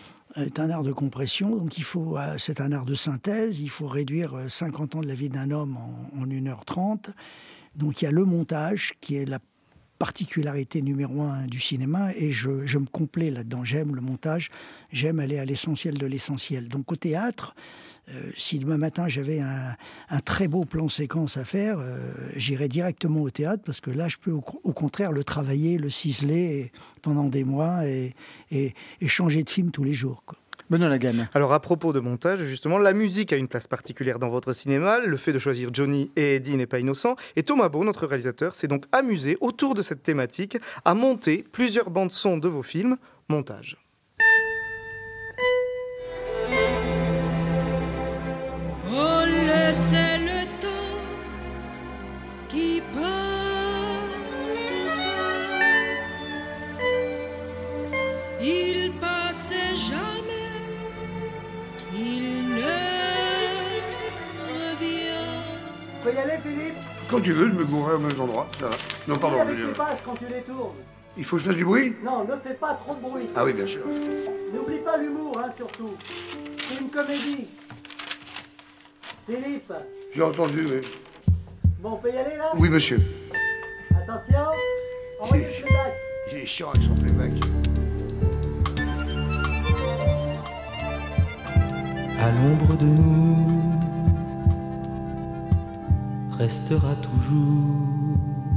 est un art de compression, donc il faut, euh, c'est un art de synthèse. Il faut réduire euh, cinquante ans de la vie d'un homme en, en une heure trente. Donc il y a le montage qui est la particularité numéro un du cinéma, et je, je me complais là-dedans. J'aime le montage, j'aime aller à l'essentiel de l'essentiel. Donc au théâtre, euh, si demain matin j'avais un, un très beau plan séquence à faire, euh, j'irais directement au théâtre, parce que là je peux au, au contraire le travailler, le ciseler pendant des mois et, et, et changer de film tous les jours, quoi. Benoît Lagan. Alors à propos de montage, justement, la musique a une place particulière dans votre cinéma. Le fait de choisir Johnny et Eddie n'est pas innocent. Et Thomas Beau, notre réalisateur, s'est donc amusé autour de cette thématique à monter plusieurs bandes son de vos films. Montage. Oh, laissez le temps qui passe, passe. Il passait jamais. Il ne revient. Tu peux y aller, Philippe? Quand tu veux, je me gourrai au même endroit. Ça va. Non, pardon. Avec tes pages quand tu les tournes. Il faut que je fasse du bruit? Non, ne fais pas trop de bruit. Ah oui, bien sûr. N'oublie pas l'humour, hein, surtout. C'est une comédie. Philippe. J'ai entendu, oui. Bon, on peut y aller, là? Oui, monsieur. Attention. Envoyez le playback. Il est chiant avec son playback. À l'ombre de nous restera toujours,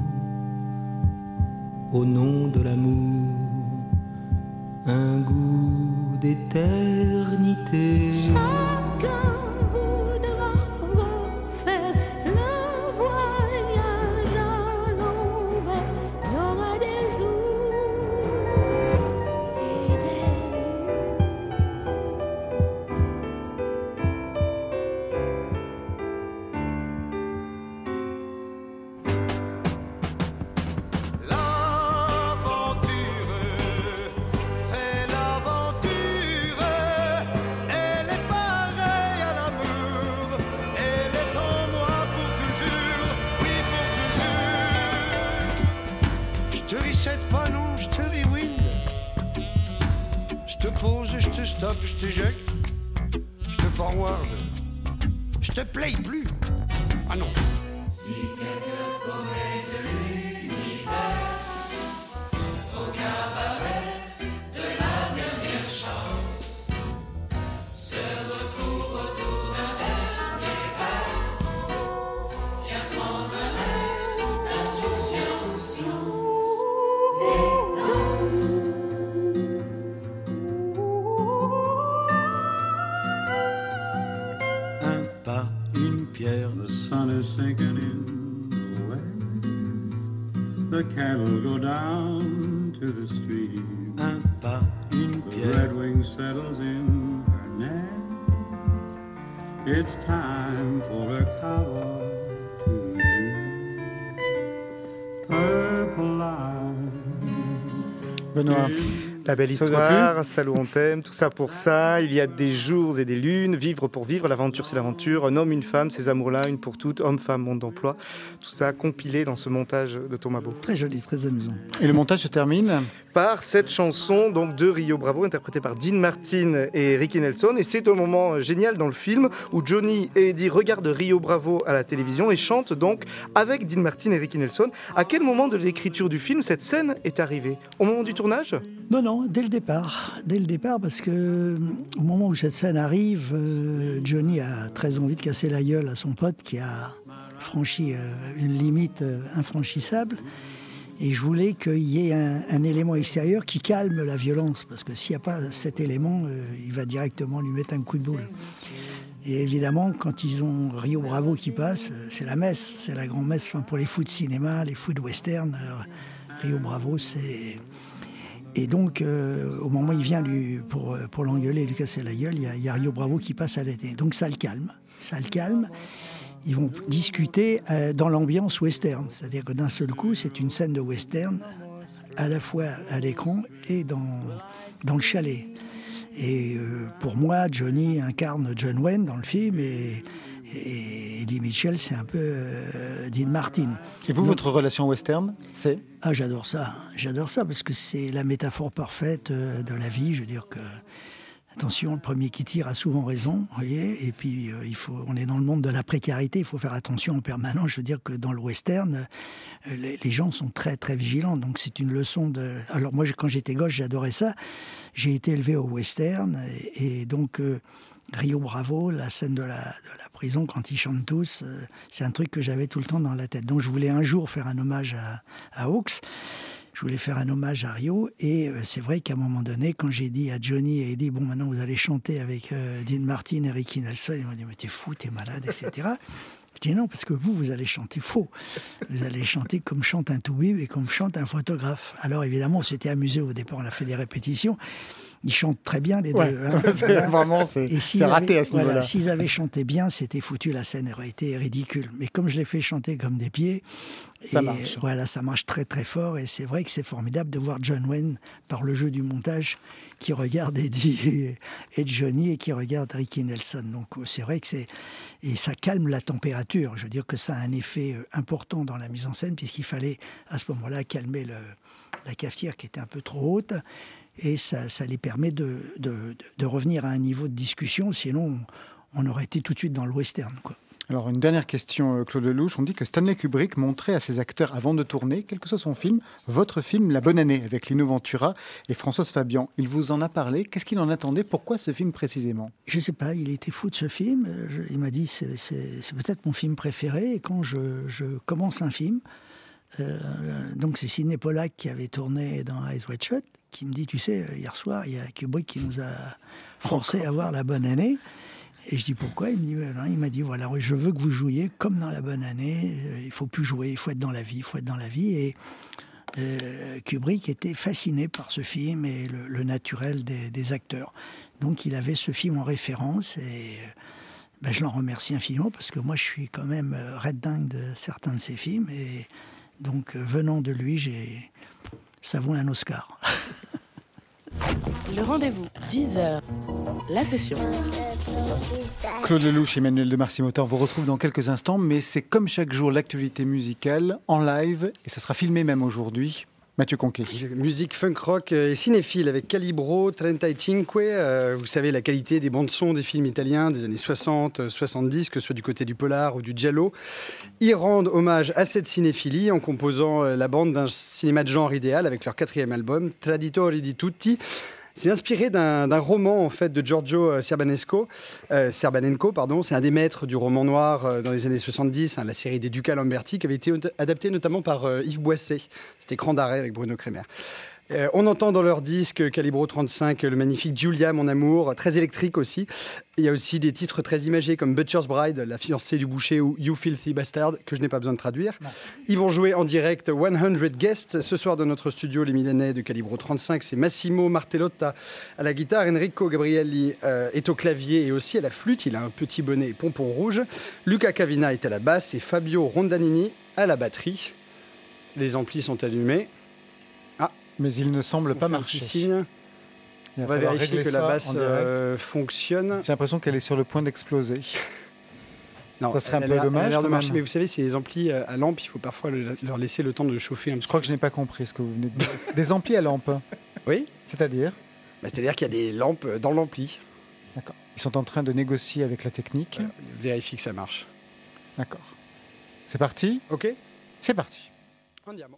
au nom de l'amour, un goût d'éternité. Chacun voudra refaire le voyage à l'envers. Il y aura des jours et des Je te stop, je t'éjecte, je te forward, je te play plus. Ah non. Si quelqu'un commet de l'univers au cabaret de la dernière chance, se retrouve autour d'un dernier verre, viens prendre un air d'insouciance et danse. The sun is sinking in the west. The cattle go down to the stream. Un pas une pierre. Red wing settles in her nest. It's time for a cowboy to leave. Purple eyes. Benoît. La belle histoire, Salaud on t'aime, tout ça pour ça. Il y a des jours et des lunes, vivre pour vivre, l'aventure c'est l'aventure, un homme, une femme, ces amours-là, une pour toutes, homme, femme, monde d'emploi. Tout ça compilé dans ce montage de Thomas Beau. Très joli, très amusant. Et le montage se termine par cette chanson donc de Rio Bravo, interprétée par Dean Martin et Ricky Nelson. Et c'est un moment génial dans le film où Johnny et Eddie regardent Rio Bravo à la télévision et chantent donc avec Dean Martin et Ricky Nelson. À quel moment de l'écriture du film cette scène est arrivée? Au moment du tournage? Non, non, dès le départ. Dès le départ, parce que au moment où cette scène arrive, euh, Johnny a très envie de casser la gueule à son pote qui a franchi euh, une limite euh, infranchissable. Et je voulais qu'il y ait un, un élément extérieur qui calme la violence, parce que s'il n'y a pas cet élément, euh, il va directement lui mettre un coup de boule. Et évidemment, quand ils ont Rio Bravo qui passe, euh, c'est la messe, c'est la grande messe. Enfin, pour les fous de cinéma, les fous de western, euh, Rio Bravo, c'est... Et donc, euh, au moment où il vient lui, pour, pour l'engueuler et lui casser la gueule, il y, a, il y a Rio Bravo qui passe à l'été. Donc ça le calme, ça le calme. Ils vont discuter euh, dans l'ambiance western. C'est-à-dire que d'un seul coup, c'est une scène de western, à la fois à l'écran et dans, dans le chalet. Et euh, pour moi, Johnny incarne John Wayne dans le film et, et Eddie Mitchell, c'est un peu euh, Dean Martin. Et vous, Donc, votre relation western, c'est ? Ah, j'adore ça. J'adore ça parce que c'est la métaphore parfaite euh, de la vie. Je veux dire que... Attention, le premier qui tire a souvent raison, vous voyez. Et puis, euh, il faut, on est dans le monde de la précarité, il faut faire attention en permanence. Je veux dire que dans le western, euh, les, les gens sont très, très vigilants. Donc, c'est une leçon de... Alors, moi, quand j'étais gosse, j'adorais ça. J'ai été élevé au western. Et, et donc, euh, Rio Bravo, la scène de la, de la prison, quand ils chantent tous, euh, c'est un truc que j'avais tout le temps dans la tête. Donc, je voulais un jour faire un hommage à, à Hawks. Je voulais faire un hommage à Rio, et euh, c'est vrai qu'à un moment donné, quand j'ai dit à Johnny et Eddie, bon, maintenant vous allez chanter avec euh, Dean Martin et Ricky Nelson, ils m'ont dit, mais t'es fou, t'es malade, et cetera. Je dis non, parce que vous, vous allez chanter faux. Vous allez chanter comme chante un toubib et comme chante un photographe. Alors évidemment, on s'était amusé au départ, on a fait des répétitions. Ils chantent très bien, les ouais, deux. Hein, c'est, vraiment, c'est, c'est raté à ce voilà, niveau-là. S'ils avaient chanté bien, c'était foutu, la scène aurait été ridicule. Mais comme je les fais chanter comme des pieds, ça et marche. Voilà, ça marche très très fort. Et c'est vrai que c'est formidable de voir John Wayne, par le jeu du montage, qui regarde Eddie et Johnny et qui regarde Ricky Nelson. Donc c'est vrai que c'est... Et ça calme la température. Je veux dire que ça a un effet important dans la mise en scène, puisqu'il fallait à ce moment-là calmer le, la cafetière qui était un peu trop haute. Et ça, ça les permet de, de, de revenir à un niveau de discussion, sinon on aurait été tout de suite dans le western, quoi. Alors une dernière question, Claude Lelouch. On dit que Stanley Kubrick montrait à ses acteurs avant de tourner, quel que soit son film, votre film La Bonne Année, avec Lino Ventura et Françoise Fabian. Il vous en a parlé. Qu'est-ce qu'il en attendait? Pourquoi ce film précisément? Je ne sais pas, il était fou de ce film. Il m'a dit c'est, c'est, c'est peut-être mon film préféré. Et quand je, je commence un film, euh, donc c'est Sidney Pollack qui avait tourné dans Eyes Wide Shut, qui me dit, tu sais, hier soir, il y a Kubrick qui nous a forcé à voir La Bonne Année. Et je dis, pourquoi? Il me dit, ben non, il m'a dit, voilà, je veux que vous jouiez comme dans La Bonne Année. Il faut plus jouer, il faut être dans la vie, il faut être dans la vie. Et euh, Kubrick était fasciné par ce film et le, le naturel des, des acteurs. Donc il avait ce film en référence et ben, je l'en remercie infiniment parce que moi, je suis quand même red dingue de certains de ses films. Et donc, venant de lui, j'ai... ça vaut un Oscar. Le rendez-vous, dix heures, la session. Claude Lelouch, Emmanuel de Marcy-Motor vous retrouve dans quelques instants, mais c'est comme chaque jour l'actualité musicale en live, et ça sera filmé même aujourd'hui. Mathieu Conquet. Musique funk rock et cinéphile avec Calibro, trentacinque. Euh, vous savez, la qualité des bandes-sons des films italiens des années soixante, soixante-dix, que ce soit du côté du polar ou du giallo. Ils rendent hommage à cette cinéphilie en composant la bande d'un cinéma de genre idéal avec leur quatrième album, Traditori di Tutti. C'est inspiré d'un, d'un roman en fait de Giorgio Serbanesco, euh, Serbanenko, pardon. C'est un des maîtres du roman noir euh, dans les années soixante-dix, hein, la série des Duca Lamberti, qui avait été adaptée notamment par euh, Yves Boisset. C'était Cran d'arrêt avec Bruno Kremer. Euh, on entend dans leur disque Calibro trente-cinq le magnifique Julia, mon amour, très électrique aussi. Il y a aussi des titres très imagés comme Butcher's Bride, la fiancée du boucher, ou You Filthy Bastard, que je n'ai pas besoin de traduire. Non. Ils vont jouer en direct cent Guests. Ce soir dans notre studio, les Milanais de Calibro trente-cinq, c'est Massimo Martellotta à la guitare, Enrico Gabrielli euh, est au clavier et aussi à la flûte. Il a un petit bonnet et pompon rouge. Luca Cavina est à la basse et Fabio Rondanini à la batterie. Les amplis sont allumés. Ah, mais il ne semble pas marcher. Signe. On va vérifier que la basse euh, fonctionne. J'ai l'impression qu'elle est sur le point d'exploser. Non, ça serait un elle peu a, dommage. Elle a l'air de quand marcher, même. mais vous savez, ces amplis à lampe, il faut parfois le, leur laisser le temps de chauffer un petit Je crois que je n'ai pas compris ce que vous venez de dire. Des amplis à lampe. Oui. C'est-à-dire bah, C'est-à-dire qu'il y a des lampes dans l'ampli. D'accord. Ils sont en train de négocier avec la technique. Voilà, vérifie que ça marche. D'accord. C'est parti ? Ok. C'est parti. Andiamo.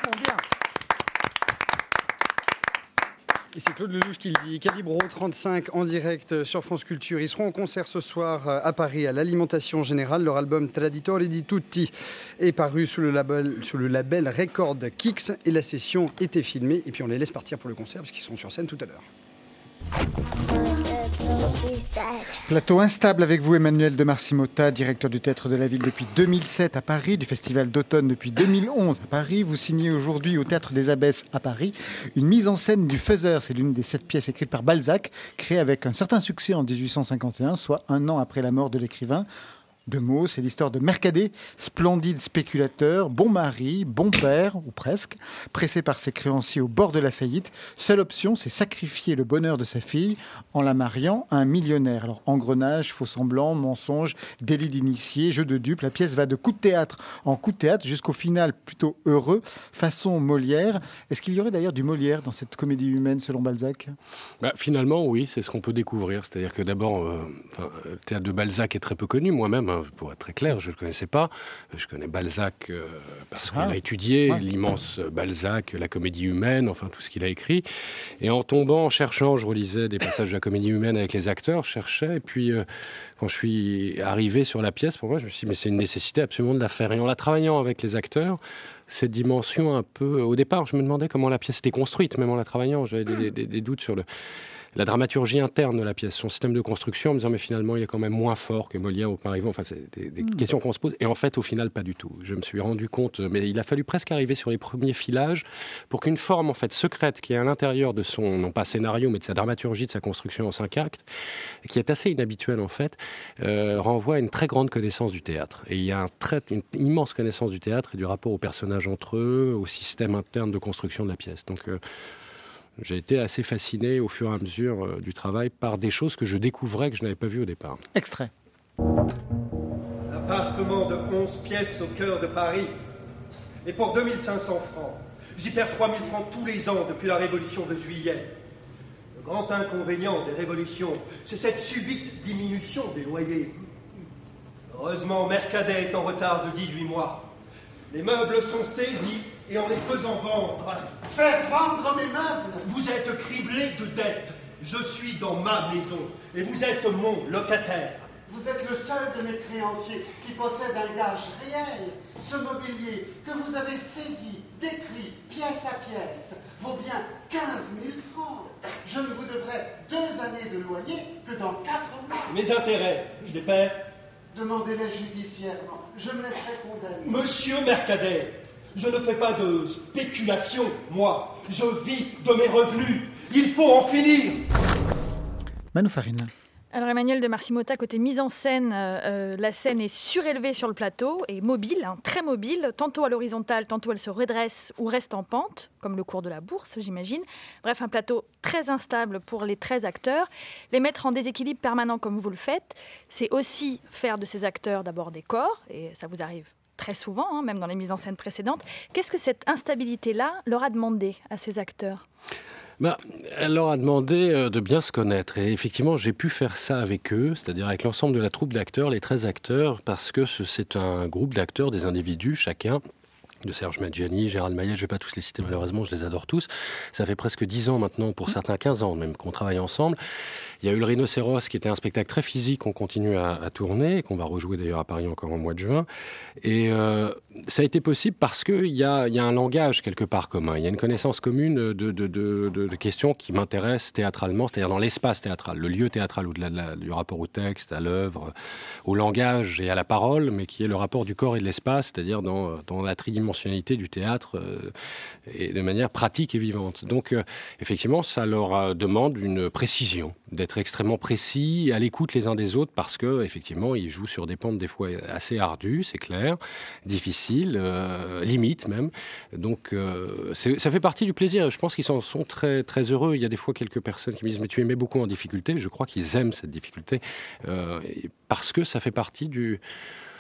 bien. Et c'est Claude Lelouch qui le dit. Calibro trente-cinq en direct sur France Culture. Ils seront en concert ce soir à Paris à l'Alimentation Générale. Leur album Traditori di Tutti est paru sous le label, sous le label Record Kicks et la session était filmée. Et puis on les laisse partir pour le concert parce qu'ils seront sur scène tout à l'heure. Plateau instable avec vous, Emmanuel de Marcimota, directeur du Théâtre de la Ville depuis deux mille sept à Paris, du Festival d'automne depuis deux mille onze à Paris. Vous signez aujourd'hui au Théâtre des Abbesses à Paris une mise en scène du Faiseur. C'est l'une des sept pièces écrites par Balzac, créée avec un certain succès en dix-huit cent cinquante et un, soit un an après la mort de l'écrivain. Deux mots, c'est l'histoire de Mercadet, splendide spéculateur, bon mari, bon père, ou presque, pressé par ses créanciers au bord de la faillite. Seule option, c'est sacrifier le bonheur de sa fille en la mariant à un millionnaire. Alors, engrenage, faux semblant, mensonge, délit d'initié, jeu de dupe, la pièce va de coup de théâtre en coup de théâtre jusqu'au final plutôt heureux, façon Molière. Est-ce qu'il y aurait d'ailleurs du Molière dans cette comédie humaine selon Balzac ? Bah, finalement, oui, c'est ce qu'on peut découvrir. C'est-à-dire que d'abord, euh, enfin, le théâtre de Balzac est très peu connu, moi-même. Pour être très clair, je ne le connaissais pas. Je connais Balzac euh, parce qu'on Ah. a étudié Ouais. l'immense Balzac, la comédie humaine, enfin tout ce qu'il a écrit. Et en tombant, en cherchant, je relisais des passages de la comédie humaine avec les acteurs, je cherchais. Et puis, euh, quand je suis arrivé sur la pièce, pour moi, je me suis dit, mais c'est une nécessité absolument de la faire. Et en la travaillant avec les acteurs, cette dimension un peu... Au départ, je me demandais comment la pièce était construite, même en la travaillant. J'avais des, des- des doutes sur le... la dramaturgie interne de la pièce, son système de construction, en me disant mais finalement il est quand même moins fort que Molière ou Marivaux. Enfin, c'est des, des Mm. questions qu'on se pose. Et en fait, au final, pas du tout. Je me suis rendu compte, mais il a fallu presque arriver sur les premiers filages pour qu'une forme en fait secrète qui est à l'intérieur de son, non pas scénario, mais de sa dramaturgie, de sa construction en cinq actes, qui est assez inhabituelle en fait, euh, renvoie à une très grande connaissance du théâtre. Et il y a un trait, une immense connaissance du théâtre et du rapport aux personnages entre eux, au système interne de construction de la pièce. Donc euh, j'ai été assez fasciné au fur et à mesure euh, du travail par des choses que je découvrais que je n'avais pas vues au départ. Extrait. Appartement de onze pièces au cœur de Paris. Et pour deux mille cinq cents francs. J'y perds trois mille francs tous les ans depuis la Révolution de juillet. Le grand inconvénient des révolutions, c'est cette subite diminution des loyers. Heureusement, Mercadet est en retard de dix-huit mois. Les meubles sont saisis et en les faisant vendre... Faire vendre mes meubles? Vous êtes criblé de dettes. Je suis dans ma maison et vous êtes mon locataire. Vous êtes le seul de mes créanciers qui possède un gage réel. Ce mobilier que vous avez saisi, décrit, pièce à pièce, vaut bien quinze mille francs. Je ne vous devrai deux années de loyer que dans quatre mois. Mes intérêts, je les perds. Demandez-les judiciairement. Je me laisserai condamner. Monsieur Mercadet, je ne fais pas de spéculation, moi. Je vis de mes revenus. Il faut en finir. Manu Farine. Alors Emmanuel de Marcimota, côté mise en scène, euh, la scène est surélevée sur le plateau et mobile, hein, très mobile, tantôt à l'horizontale, tantôt elle se redresse ou reste en pente, comme le cours de la bourse, j'imagine. Bref, un plateau très instable pour les treize acteurs. Les mettre en déséquilibre permanent comme vous le faites, c'est aussi faire de ces acteurs d'abord des corps, et ça vous arrive très souvent, hein, même dans les mises en scène précédentes. Qu'est-ce que cette instabilité-là leur a demandé à ces acteurs ? Bah, elle leur a demandé euh, de bien se connaître. Et effectivement, j'ai pu faire ça avec eux, c'est-à-dire avec l'ensemble de la troupe d'acteurs, les treize acteurs, parce que ce- c'est un groupe d'acteurs, des individus, chacun, de Serge Maggiani, Gérald Maillet, je ne vais pas tous les citer malheureusement, je les adore tous. Ça fait presque dix ans maintenant, pour certains quinze ans même, qu'on travaille ensemble. Il y a eu le Rhinocéros, qui était un spectacle très physique qu'on continue à, à tourner, qu'on va rejouer d'ailleurs à Paris encore en mois de juin. Et euh, ça a été possible parce qu'il y a, y a un langage quelque part commun. Il y a une connaissance commune de, de, de, de, de questions qui m'intéressent théâtralement, c'est-à-dire dans l'espace théâtral, le lieu théâtral, au-delà de la- du rapport au texte, à l'œuvre, au langage et à la parole, mais qui est le rapport du corps et de l'espace, c'est-à-dire dans, dans la tridimensionnalité du théâtre euh, et de manière pratique et vivante. Donc, euh, effectivement, ça leur euh, demande une précision, d'être extrêmement précis, à l'écoute les uns des autres, parce que effectivement, ils jouent sur des pentes des fois assez ardues, c'est clair, difficiles, euh, limites même. Donc, euh, c'est- ça fait partie du plaisir. Je pense qu'ils s'en sont très très heureux. Il y a des fois quelques personnes qui me disent mais tu aimais beaucoup en difficulté. Je crois qu'ils aiment cette difficulté euh, et parce que ça fait partie du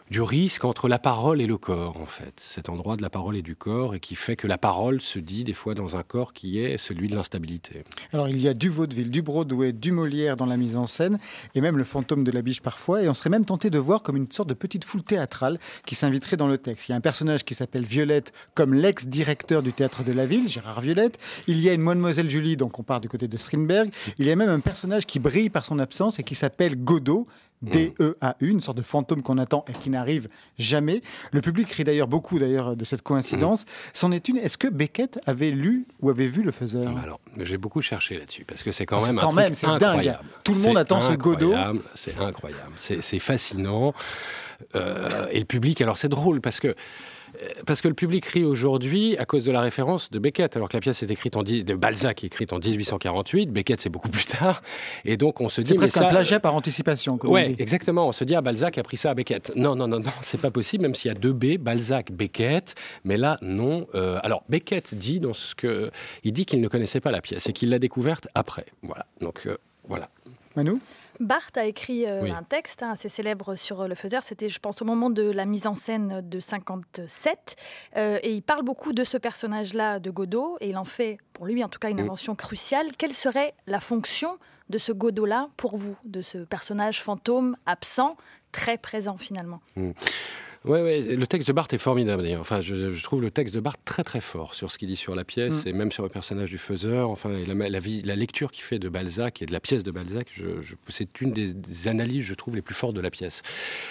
du risque entre la parole et le corps, en fait. Cet endroit de la parole et du corps, et qui fait que la parole se dit des fois dans un corps qui est celui de l'instabilité. Alors il y a du vaudeville, du Broadway, du Molière dans la mise en scène, et même le fantôme de la biche parfois, et on serait même tenté de voir comme une sorte de petite foule théâtrale qui s'inviterait dans le texte. Il y a un personnage qui s'appelle Violette, comme l'ex-directeur du théâtre de la ville, Gérard Violette. Il y a une mademoiselle Julie, donc on part du côté de Strindberg. Il y a même un personnage qui brille par son absence et qui s'appelle Godot, D E A U, une sorte de fantôme qu'on attend et qui n'arrive jamais. Le public rit d'ailleurs beaucoup d'ailleurs de cette coïncidence. C'en est une. Est-ce que Beckett avait lu ou avait vu Le Faiseur ? Alors, j'ai beaucoup cherché là-dessus, parce que c'est quand Parce même que quand un même, truc c'est incroyable. dingue. Tout le monde C'est attend ce Godot. incroyable, C'est incroyable, c'est, c'est fascinant. Euh, et le public, alors c'est drôle, parce que Parce que le public rit aujourd'hui à cause de la référence de Beckett, alors que la pièce est écrite en de Balzac, écrite en dix-huit cent quarante-huit. Beckett, c'est beaucoup plus tard. Et donc, on se dit... C'est presque mais ça... un plagiat par anticipation. Oui, exactement. On se dit, ah, Balzac a pris ça à Beckett. Non, non, non, non, c'est pas possible, même s'il y a deux B, Balzac, Beckett. Mais là, non. Euh, alors, Beckett dit dans ce que... Il dit qu'il ne connaissait pas la pièce et qu'il l'a découverte après. Voilà. Donc, euh, voilà. Manu ? Barthes a écrit euh, Oui. un texte hein, assez célèbre sur euh, Le Faiseur. C'était, je pense, au moment de la mise en scène de cinquante-sept. Euh, et il parle beaucoup de ce personnage-là, de Godot. Et il en fait, pour lui en tout cas, une Mm. invention cruciale. Quelle serait la fonction de ce Godot-là pour vous, de ce personnage fantôme, absent, très présent finalement ? Mm. Oui, ouais, le texte de Barthes est formidable d'ailleurs. Enfin, je, je trouve le texte de Barthes très très fort sur ce qu'il dit sur la pièce Mm. et même sur le personnage du faiseur. Enfin, et la, la, vie- la lecture qu'il fait de Balzac et de la pièce de Balzac, je, je- c'est une des, des analyses, je trouve, les plus fortes de la pièce.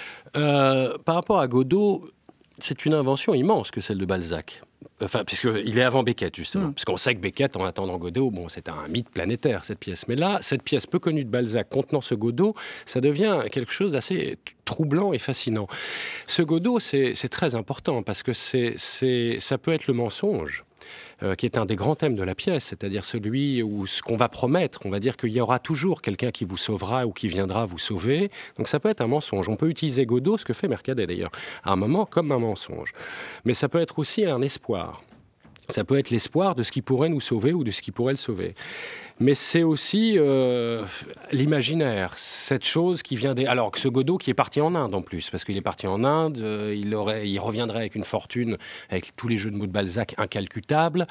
Euh, par rapport à Godot, c'est une invention immense que celle de Balzac. Enfin, puisqu'il est avant Beckett, justement. Mm. Parce qu'on sait que Beckett, en attendant Godot, bon, c'est un mythe planétaire, cette pièce. Mais là, cette pièce peu connue de Balzac contenant ce Godot, ça devient quelque chose d'assez troublant et fascinant. Ce Godot, c'est, c'est très important, parce que c'est, c'est, ça peut être le mensonge. Euh, qui est un des grands thèmes de la pièce, c'est-à-dire celui où ce qu'on va promettre, on va dire qu'il y aura toujours quelqu'un qui vous sauvera ou qui viendra vous sauver. Donc ça peut être un mensonge. On peut utiliser Godot, ce que fait Mercadet d'ailleurs, à un moment comme un mensonge. Mais ça peut être aussi un espoir. Ça peut être l'espoir de ce qui pourrait nous sauver ou de ce qui pourrait le sauver. Mais c'est aussi euh, l'imaginaire, cette chose qui vient des... Alors que ce Godot qui est parti en Inde en plus, parce qu'il est parti en Inde, euh, il, aurait, il reviendrait avec une fortune, avec tous les jeux de mots de Balzac incalcutables.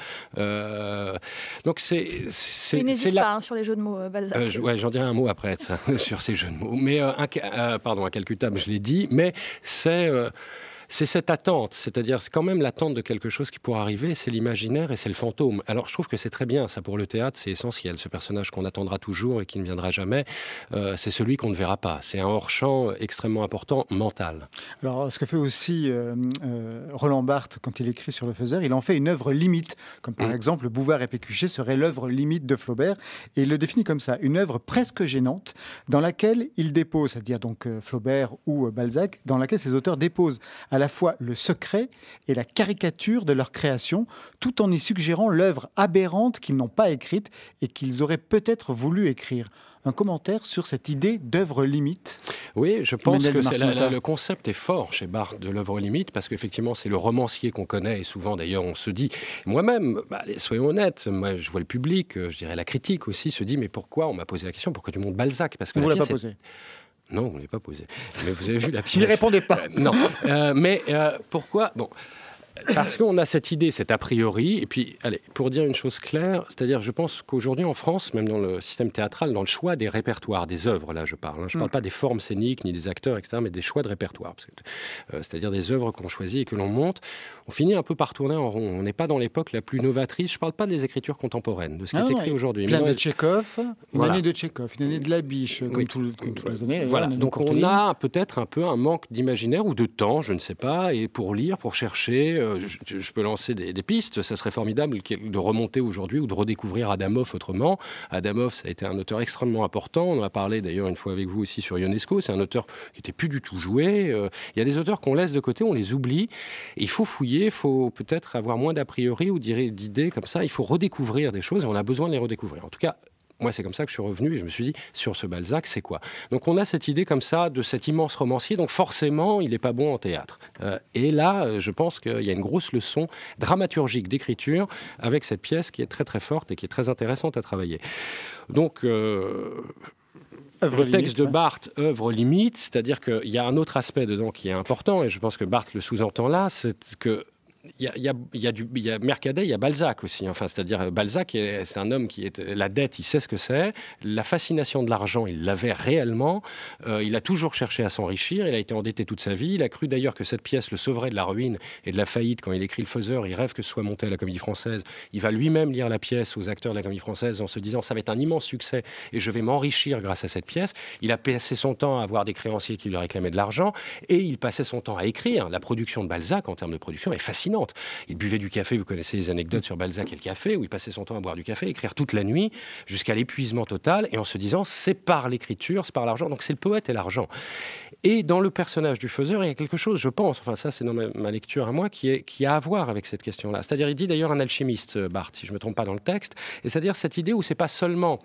Euh, donc c'est... c'est Il n'hésite c'est la- pas hein, sur les jeux de mots, euh, Balzac. euh, je- ouais, j'en dirai un mot après de ça, sur ces jeux de mots. Mais, euh, inca- euh, pardon, incalcutable, je l'ai dit, mais c'est... euh, c'est cette attente, c'est-à-dire c'est quand même l'attente de quelque chose qui pourra arriver, c'est l'imaginaire et c'est le fantôme. Alors je trouve que c'est très bien, ça pour le théâtre, c'est essentiel. Ce personnage qu'on attendra toujours et qui ne viendra jamais, euh, c'est celui qu'on ne verra pas. C'est un hors-champ extrêmement important, mental. Alors, ce que fait aussi euh, euh, Roland Barthes quand il écrit sur Le Faiseur, il en fait une œuvre limite, comme par Mm. exemple Bouvard et Pécuchet serait l'œuvre limite de Flaubert, et il le définit comme ça, une œuvre presque gênante, dans laquelle il dépose, c'est-à-dire donc euh, Flaubert ou euh, Balzac, dans laquelle ces auteurs déposent à la fois le secret et la caricature de leur création, tout en y suggérant l'œuvre aberrante qu'ils n'ont pas écrite et qu'ils auraient peut-être voulu écrire. Un commentaire sur cette idée d'œuvre limite. Oui, je pense Emmanuel que de c'est la- Marcinota. la- le concept est fort chez Barthes de l'œuvre limite, parce qu'effectivement, c'est le romancier qu'on connaît, et souvent d'ailleurs, on se dit, moi-même, bah, allez, soyons honnêtes, moi, je vois le public, euh, je dirais la critique aussi, se dit, mais pourquoi, on m'a posé la question, pourquoi tu montes Balzac parce que On la vous l'a pas pièce est- posé. Non, on ne l'a pas posé. Mais vous avez vu la pièce. Il répondait pas. Euh, non. Euh, mais euh, pourquoi Bon. Parce qu'on a cette idée, cet a priori, et puis, allez, pour dire une chose claire, c'est-à-dire, je pense qu'aujourd'hui en France, même dans le système théâtral, dans le choix des répertoires, des œuvres, là je parle, hein, je ne parle Mm. pas des formes scéniques, ni des acteurs, et cetera, mais des choix de répertoire, parce que, euh, c'est-à-dire des œuvres qu'on choisit et que l'on monte, on finit un peu par tourner en rond. On n'est pas dans l'époque la plus novatrice, je ne parle pas des écritures contemporaines, de ce qui Ah est non, écrit et aujourd'hui. Plein Mais de dans- Tchekhov, une Voilà. année de Tchekhov, une année de la biche, comme, Oui. tout- comme toutes les années. Voilà, une année de donc Courteline. on a peut-être un peu un manque d'imaginaire ou de temps, je ne sais pas, et pour lire, pour chercher, euh, je, je peux lancer des, des pistes, ça serait formidable de remonter aujourd'hui ou de redécouvrir Adamov autrement. Adamov, ça a été un auteur extrêmement important, on en a parlé d'ailleurs une fois avec vous aussi sur Ionesco, c'est un auteur qui n'était plus du tout joué, euh, il y a des auteurs qu'on laisse de côté, on les oublie, et il faut fouiller, il faut peut-être avoir moins d'a priori ou d'idées comme ça, il faut redécouvrir des choses et on a besoin de les redécouvrir. En tout cas, moi, c'est comme ça que je suis revenu et je me suis dit, sur ce Balzac, c'est quoi ? Donc, on a cette idée comme ça de cet immense romancier, donc forcément, il n'est pas bon en théâtre. Euh, et là, euh, je pense qu'il y a une grosse leçon dramaturgique d'écriture avec cette pièce qui est très très forte et qui est très intéressante à travailler. Donc, euh, Œuvre le texte limite, de ouais. Barthes, œuvre limite, c'est-à-dire qu'il y a un autre aspect dedans qui est important, et je pense que Barthes le sous-entend là, c'est que il y a, il y a, il y a, du, il y a Mercadet, il y a Balzac aussi. Enfin, c'est-à-dire Balzac, est, c'est un homme qui est la dette, il sait ce que c'est. La fascination de l'argent, il l'avait réellement. Euh, il a toujours cherché à s'enrichir. Il a été endetté toute sa vie. Il a cru d'ailleurs que cette pièce le sauverait de la ruine et de la faillite. Quand il écrit Le Faiseur, il rêve que ce soit monté à la Comédie Française. Il va lui-même lire la pièce aux acteurs de la Comédie Française en se disant ça va être un immense succès et je vais m'enrichir grâce à cette pièce. Il a passé son temps à avoir des créanciers qui lui réclamaient de l'argent et il passait son temps à écrire. La production de Balzac, en termes de production, est fascinante. Il buvait du café, vous connaissez les anecdotes sur Balzac et le café, où il passait son temps à boire du café, écrire toute la nuit, jusqu'à l'épuisement total, et en se disant, c'est par l'écriture, c'est par l'argent, donc c'est le poète et l'argent. Et dans le personnage du faiseur, il y a quelque chose, je pense, enfin ça c'est dans ma, ma lecture à moi, qui, est, qui a à voir avec cette question-là. C'est-à-dire, il dit d'ailleurs un alchimiste, Barthes, si je ne me trompe pas dans le texte, et c'est-à-dire cette idée où c'est pas seulement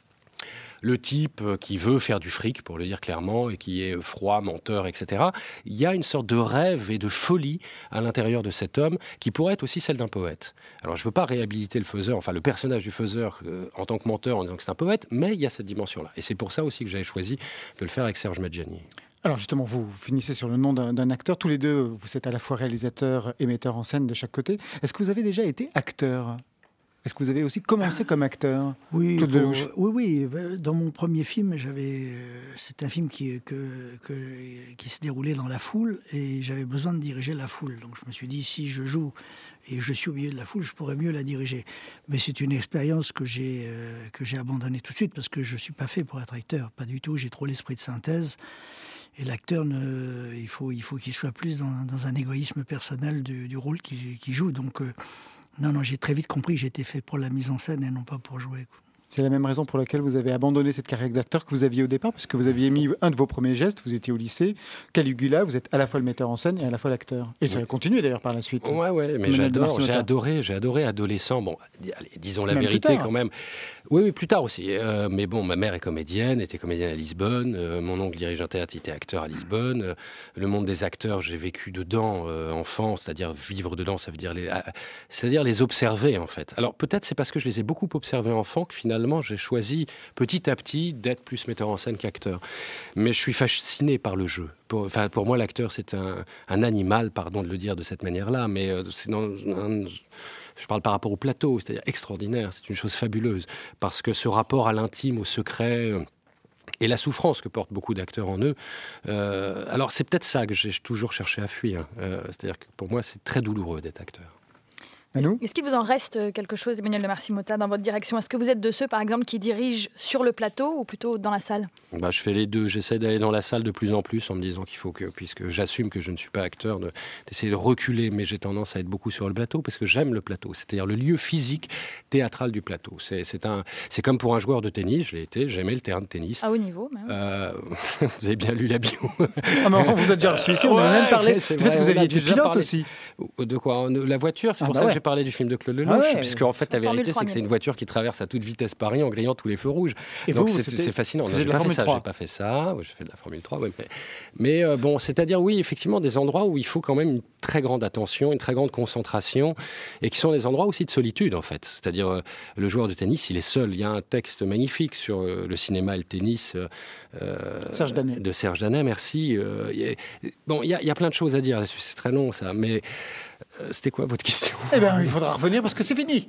le type qui veut faire du fric, pour le dire clairement, et qui est froid, menteur, et cetera. Il y a une sorte de rêve et de folie à l'intérieur de cet homme qui pourrait être aussi celle d'un poète. Alors, je ne veux pas réhabiliter le faiseur, enfin le personnage du faiseur euh, en tant que menteur en disant que c'est un poète, mais il y a cette dimension-là. Et c'est pour ça aussi que j'avais choisi de le faire avec Serge Madjani. Alors justement, vous finissez sur le nom d'un, d'un acteur. Tous les deux, vous êtes à la fois réalisateur et metteur en scène de chaque côté. Est-ce que vous avez déjà été acteur ? Est-ce que vous avez aussi commencé comme acteur ? Oui, Claude pour, Lelouch. oui, oui. Dans mon premier film, j'avais, euh, c'est un film qui, que, que, qui se déroulait dans la foule et j'avais besoin de diriger la foule. Donc je me suis dit, si je joue et je suis au milieu de la foule, je pourrais mieux la diriger. Mais c'est une expérience que j'ai, euh, que j'ai abandonnée tout de suite parce que je ne suis pas fait pour être acteur. Pas du tout, j'ai trop l'esprit de synthèse. Et l'acteur, ne, il, faut, il faut qu'il soit plus dans, dans un égoïsme personnel du, du rôle qu'il, qu'il joue. Donc... Euh, Non, non, j'ai très vite compris que j'étais fait pour la mise en scène et non pas pour jouer. C'est la même raison pour laquelle vous avez abandonné cette carrière d'acteur que vous aviez au départ, parce que vous aviez mis un de vos premiers gestes, vous étiez au lycée, Caligula, vous êtes à la fois le metteur en scène et à la fois l'acteur. Et ça a continué d'ailleurs par la suite. Ouais, ouais, mais j'adore, j'ai adoré, j'ai adoré adolescent. Bon, allez, disons la même vérité quand même. Oui, oui, plus tard aussi. Euh, mais bon, ma mère est comédienne, était comédienne à Lisbonne. Euh, mon oncle dirige un théâtre, il était acteur à Lisbonne. Euh, le monde des acteurs, j'ai vécu dedans, euh, enfant, c'est-à-dire vivre dedans, ça veut dire les, euh, c'est-à-dire les observer en fait. Alors peut-être c'est parce que je les ai beaucoup observés enfant que finalement j'ai choisi petit à petit d'être plus metteur en scène qu'acteur. Mais je suis fasciné par le jeu. Pour, enfin, pour moi, l'acteur, c'est un, un animal, pardon de le dire de cette manière-là, mais euh, c'est dans un... Je parle par rapport au plateau, c'est-à-dire extraordinaire, c'est une chose fabuleuse, parce que ce rapport à l'intime, au secret... Euh, et la souffrance que portent beaucoup d'acteurs en eux. Euh, alors, c'est peut-être ça que j'ai toujours cherché à fuir. Euh, c'est-à-dire que pour moi, c'est très douloureux d'être acteur. Est-ce, est-ce qu'il vous en reste quelque chose, Emmanuel de Marcy-Motta, dans votre direction ? Est-ce que vous êtes de ceux, par exemple, qui dirigent sur le plateau ou plutôt dans la salle ? Bah, je fais les deux. J'essaie d'aller dans la salle de plus en plus en me disant qu'il faut que, puisque j'assume que je ne suis pas acteur, de, d'essayer de reculer, mais j'ai tendance à être beaucoup sur le plateau parce que j'aime le plateau, c'est-à-dire le lieu physique théâtral du plateau. C'est, c'est, un, c'est comme pour un joueur de tennis, je l'ai été, j'aimais le terrain de tennis. À haut niveau, même. Euh, vous avez bien lu la bio. Ah, mais on vous a déjà reçu ici, on ouais, a même parlé du fait que vous aviez été pilote aussi. De quoi ? La voiture, c'est ah, pour bah ça ouais. que j'ai parlé du film de Claude Lelouch, ah ouais, puisque en fait la vérité c'est que c'est une voiture qui traverse à toute vitesse Paris en grillant tous les feux rouges. Et donc vous, c'est, c'est fascinant. Non, j'ai pas fait ça, j'ai pas fait ça. J'ai fait de la Formule trois. Ouais, mais mais euh, bon, c'est-à-dire oui, effectivement, des endroits où il faut quand même une très grande attention, une très grande concentration, et qui sont des endroits aussi de solitude en fait. C'est-à-dire euh, le joueur de tennis, il est seul. Il y a un texte magnifique sur euh, le cinéma et le tennis euh, Serge Danet. de Serge Danet. Merci. Euh, y a, bon, il y, y a plein de choses à dire. C'est très long ça, mais euh, c'était quoi votre question ? Eh bien, il faudra revenir parce que c'est fini.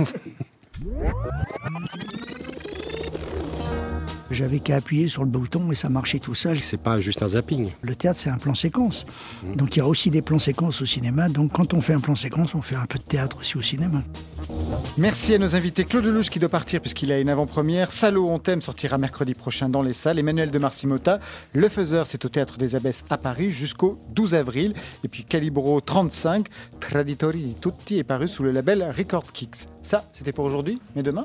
J'avais qu'à appuyer sur le bouton et ça marchait tout seul. C'est pas juste un zapping. Le théâtre, c'est un plan séquence. Mmh. Donc il y a aussi des plans séquences au cinéma. Donc quand on fait un plan séquence, on fait un peu de théâtre aussi au cinéma. Merci à nos invités. Claude Lelouch qui doit partir puisqu'il a une avant-première. Salaud on t'aime sortira mercredi prochain dans les salles. Emmanuel de Marcy-Motta, Le Faiseur, c'est au Théâtre des Abbesses à Paris jusqu'au douze avril. Et puis Calibro trente-cinq, Traditori di Tutti est paru sous le label Record Kicks. Ça, c'était pour aujourd'hui, mais demain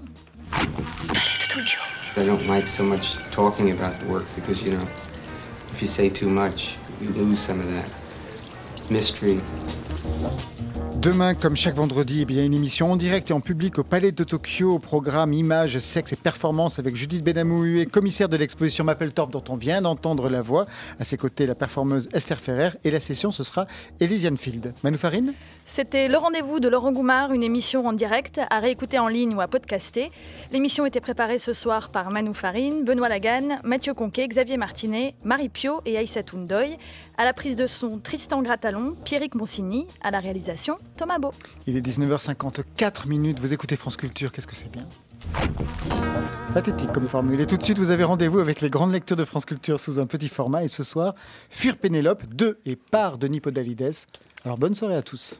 I don't like so much talking about the work because, you know, if you say too much, you lose some of that mystery. Demain, comme chaque vendredi, eh bien, une émission en direct et en public au Palais de Tokyo, au programme Images, Sexe et Performance avec Judith Benamou, commissaire de l'exposition Mapplethorpe dont on vient d'entendre la voix. À ses côtés, la performeuse Esther Ferrer et la session, ce sera Elysian Field. Manu Farine ? C'était le rendez-vous de Laurent Goumard, une émission en direct à réécouter en ligne ou à podcaster. L'émission était préparée ce soir par Manu Farine, Benoît Laganne, Mathieu Conquet, Xavier Martinet, Marie Pio et Aïssatou Ndoye. À la prise de son, Tristan Gratalon, Pierrick Monsigny. À la réalisation, Thomas Beau. Il est dix-neuf heures cinquante-quatre minutes. Vous écoutez France Culture, qu'est-ce que c'est bien. Pathétique comme formule. Et tout de suite, vous avez rendez-vous avec les grandes lectures de France Culture sous un petit format. Et ce soir, Fuir Pénélope de et par Denis Podalides. Alors bonne soirée à tous.